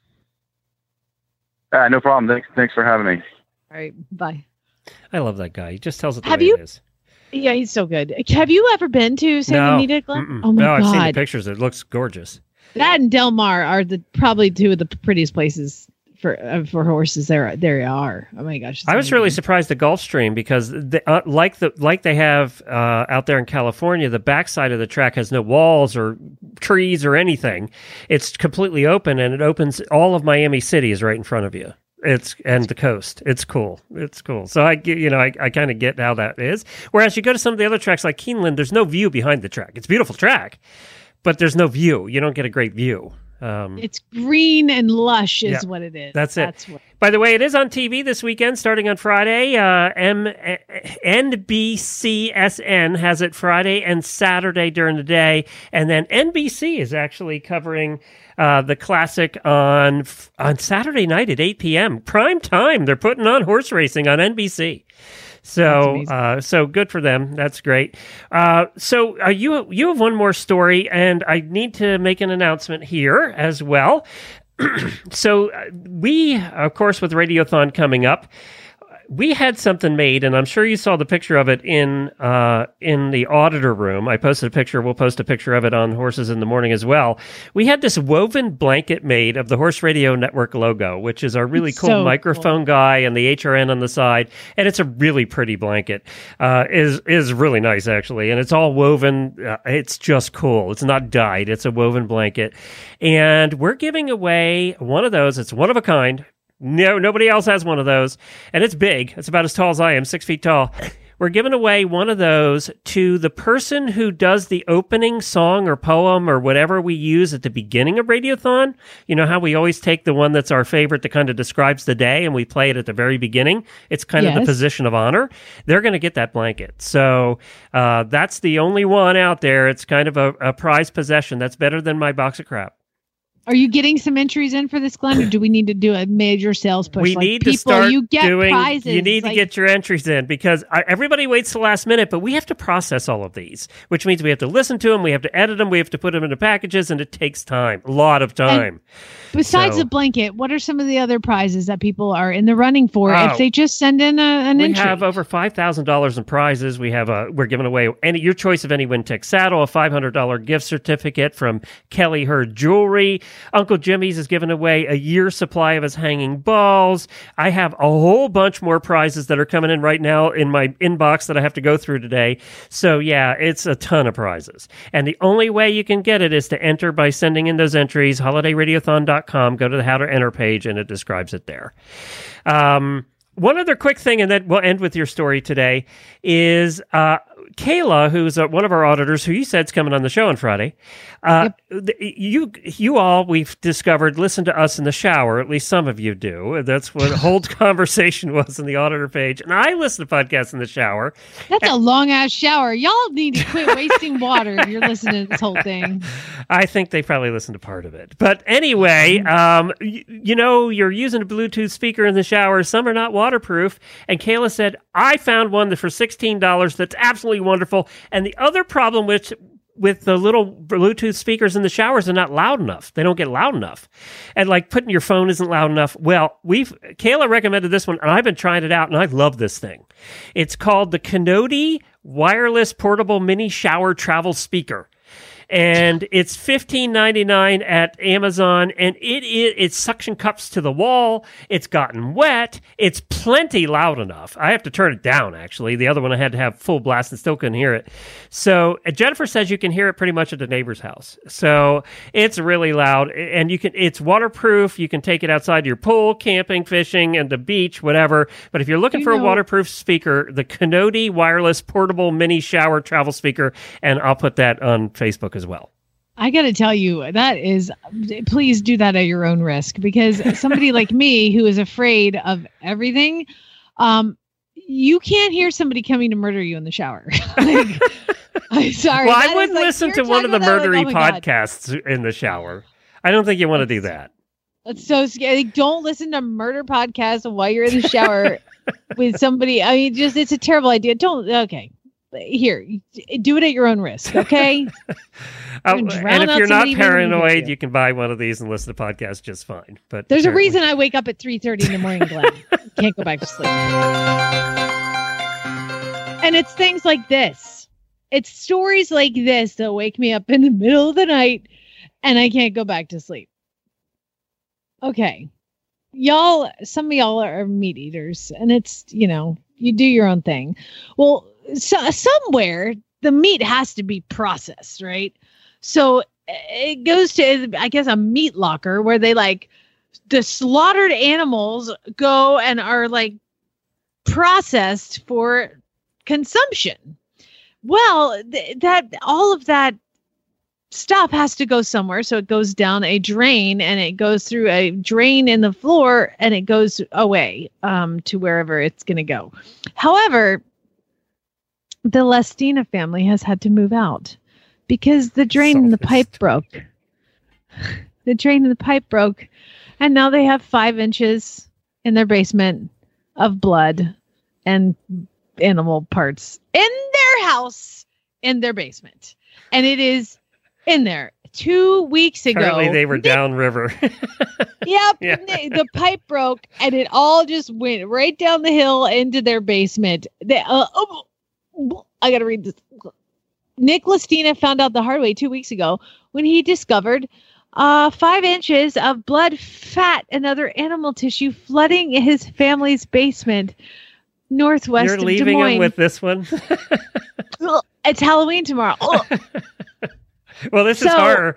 Uh, no problem. Thanks, thanks for having me. All right, bye. I love that guy. He just tells it the Have way you- it is. Yeah, he's so good. Have you ever been to Santa No, Anita, Glenn? Mm-mm. Oh my no, I've seen the God, pictures. It looks gorgeous. that and Del Mar are the probably two of the prettiest places for uh, for horses. There, there are. Oh my gosh, it's I was really amazing. surprised at Gulfstream because the, uh, like the like they have uh, out there in California, the backside of the track has no walls or trees or anything. It's completely open, and it opens all of Miami City is right in front of you. It's and the coast. It's cool. It's cool. So I get, you know, I, I kind of get how that is. Whereas you go to some of the other tracks like Keeneland, there's no view behind the track. It's a beautiful track, but there's no view. You don't get a great view. Um, It's green and lush, is Yeah, what it is. that's it. That's what. By the way, it is on T V this weekend, starting on Friday. Uh, M- N B C S N has it Friday and Saturday during the day, and then N B C is actually covering uh, the Classic on on Saturday night at eight p.m. prime time. They're putting on horse racing on N B C. So, uh, so good for them. That's great. Uh, so, uh, you you have one more story, and I need to make an announcement here as well. So, uh, we, of course, with Radiothon coming up, we had something made, and I'm sure you saw the picture of it in uh, in the auditor room. I posted a picture. We'll post a picture of it on Horses in the Morning as well. We had this woven blanket made of the Horse Radio Network logo, which is our really It's cool so microphone cool. guy and the H R N on the side, and it's a really pretty blanket. Uh, is is really nice actually, and it's all woven. Uh, it's just cool. It's not dyed. It's a woven blanket, and we're giving away one of those. It's one of a kind. No, nobody else has one of those. And it's big. It's about as tall as I am, six feet tall. We're giving away one of those to the person who does the opening song or poem or whatever we use at the beginning of Radiothon. You know how we always take the one that's our favorite that kind of describes the day and we play it at the very beginning? It's kind of Yes. the position of honor. They're going to get that blanket. So uh, that's the only one out there. It's kind of a, a prized possession. That's better than my box of crap. Are you getting some entries in for this, Glenn, or do we need to do a major sales push? We Like, need people, to start you get doing. prizes. You need like, to get your entries in because I, everybody waits the last minute, but we have to process all of these, which means we have to listen to them, we have to edit them, we have to put them into packages, and it takes time, a lot of time. Besides So- the blanket, what are some of the other prizes that people are in the running for Oh. if they just send in a, an We entry? have over five thousand dollars in prizes. We have a, we're giving away any your choice of any Wintec saddle, a five hundred dollars gift certificate from Kelly Hurd Jewelry. Uncle Jimmy's is giving away a year's supply of his hanging balls. I have a whole bunch more prizes that are coming in right now in my inbox that I have to go through today. So yeah, it's a ton of prizes. And the only way you can get it is to enter by sending in those entries, holiday radiothon dot com. Go to the How to Enter page and it describes it there. Um, one other quick thing, and then we'll end with your story today, is uh, Kayla, who's uh, one of our auditors, who you said is coming on the show on Friday. Uh, th- you, you all, we've discovered, listen to us in the shower. At least some of you do. That's what the whole conversation was on the auditor page. And I listen to podcasts in the shower. That's a long ass shower. Y'all need to quit wasting water if you're listening to this whole thing. I think they probably listened to part of it. But anyway, um, you, you know, you're using a Bluetooth speaker in the shower. Some are not waterproof. And Kayla said, I found one that for sixteen dollars that's absolutely wonderful. And the other problem, which with the little Bluetooth speakers in the showers are not loud enough. They don't get loud enough. And like putting your phone isn't loud enough. Well, we've, Kayla recommended this one and I've been trying it out and I love this thing. It's called the Kinodi Wireless Portable Mini Shower Travel Speaker. And it's fifteen ninety-nine at Amazon, and it, it it's suction cups to the wall. It's gotten wet. It's plenty loud enough. I have to turn it down, actually. The other one I had to have full blast and still couldn't hear it. So uh, Jennifer says you can hear it pretty much at the neighbor's house. So it's really loud, and you can. It's waterproof. You can take it outside your pool, camping, fishing, and the beach, whatever. But if you're looking you for know. a waterproof speaker, the Kinodi Wireless Portable Mini Shower Travel Speaker, and I'll put that on Facebook as well. I got to tell you, that is, please do that at your own risk, because somebody like me who is afraid of everything, um, you can't hear somebody coming to murder you in the shower. like, I'm sorry. Well, that I wouldn't like, listen to one of the murdery like, oh podcasts God. in the shower. I don't think you want to do that. That's so scary. Like, don't listen to murder podcasts while you're in the shower with somebody. I mean, just, it's a terrible idea. Don't, okay. Here, do it at your own risk, okay? uh, and if you're not paranoid, you can buy one of these and listen to podcasts just fine. But there's apparently. a reason I wake up at three thirty in the morning, Glenn. Can't go back to sleep. And it's things like this. It's stories like this that wake me up in the middle of the night and I can't go back to sleep. Okay. Y'all, some of y'all are meat eaters, and it's, you know, you do your own thing. Well, so somewhere the meat has to be processed, right? So it goes to, I guess, a meat locker where they like the slaughtered animals go and are like processed for consumption. Well, th- that all of that stuff has to go somewhere. So it goes down a drain and it goes through a drain in the floor and it goes away um, to wherever it's going to go. However, the Lestina family has had to move out because the drain in the pipe broke. The drain in the pipe broke. And now they have five inches in their basement of blood and animal parts in their house, in their basement. And it is in there. Two weeks ago. Apparently they were downriver. Yep. Yeah. The pipe broke and it all just went right down the hill into their basement. They, uh, oh, I got to read this. Nick Lestina found out the hard way two weeks ago when he discovered uh, five inches of blood, fat, and other animal tissue flooding his family's basement northwest You're of Des Moines. You're leaving him with this one? It's Halloween tomorrow. Well, this so, is horror.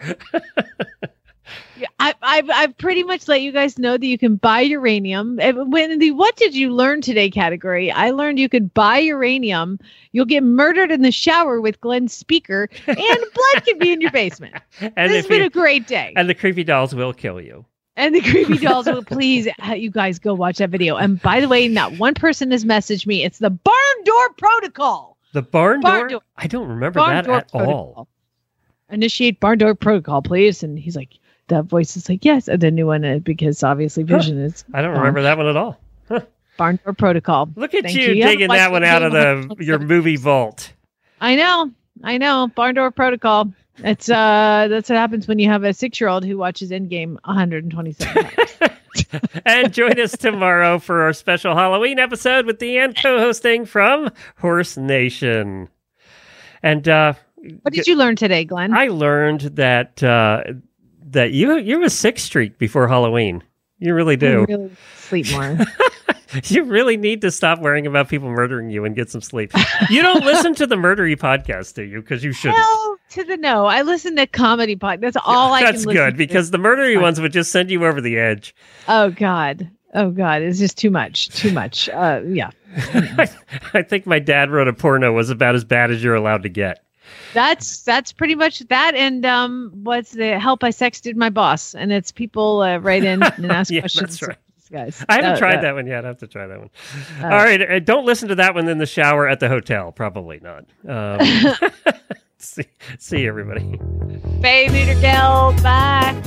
I, I've I've pretty much let you guys know that you can buy uranium. When the "What did you learn today" category, I learned you could buy uranium. You'll get murdered in the shower with Glenn's speaker, and blood can be in your basement. And this has been you, a great day. And the creepy dolls will kill you. And the creepy dolls will please, you guys go watch that video. And by the way, not one person has messaged me. It's the barn door protocol. The barn, barn door? door? I don't remember barn that door at protocol. all. Initiate barn door protocol, please. And he's like, that voice is like, yes. And the new one, uh, because obviously Vision huh. is. I don't remember that one at all. Huh. Barn door protocol. Look at Thank you, you digging that one out of the your movie vault. I know. I know. Barn door protocol. It's uh that's what happens when you have a six-year-old who watches Endgame one hundred twenty-seven times. And join us tomorrow for our special Halloween episode with Deanne co-hosting from Horse Nation. And uh what did you learn today, Glenn? I learned that uh that you you have a sick streak before Halloween. You really do. You really sleep more. You really need to stop worrying about people murdering you and get some sleep. You don't listen to the Murdery podcast, do you? Because you shouldn't. Hell to the no. I listen to comedy podcasts. That's all I That's can listen good, to. because the murdery ones would just send you over the edge. Oh, God. Oh, God. It's just too much. Too much. Uh, yeah. I, I think my dad wrote a porno was about as bad as you're allowed to get. That's that's pretty much that. And um, what's the help I sexted my boss? And it's people uh, write in and ask yeah, questions. That's right. Guys. I haven't uh, tried uh, that one yet. I have to try that one. Uh, All right. Uh, don't listen to that one in the shower at the hotel. Probably not. Um, see, see you, everybody. Bay Neuter Gal. Bye.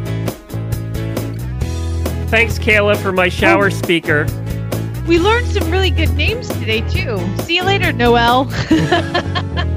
Thanks, Kayla, for my shower oh. speaker. We learned some really good names today, too. See you later, Noelle.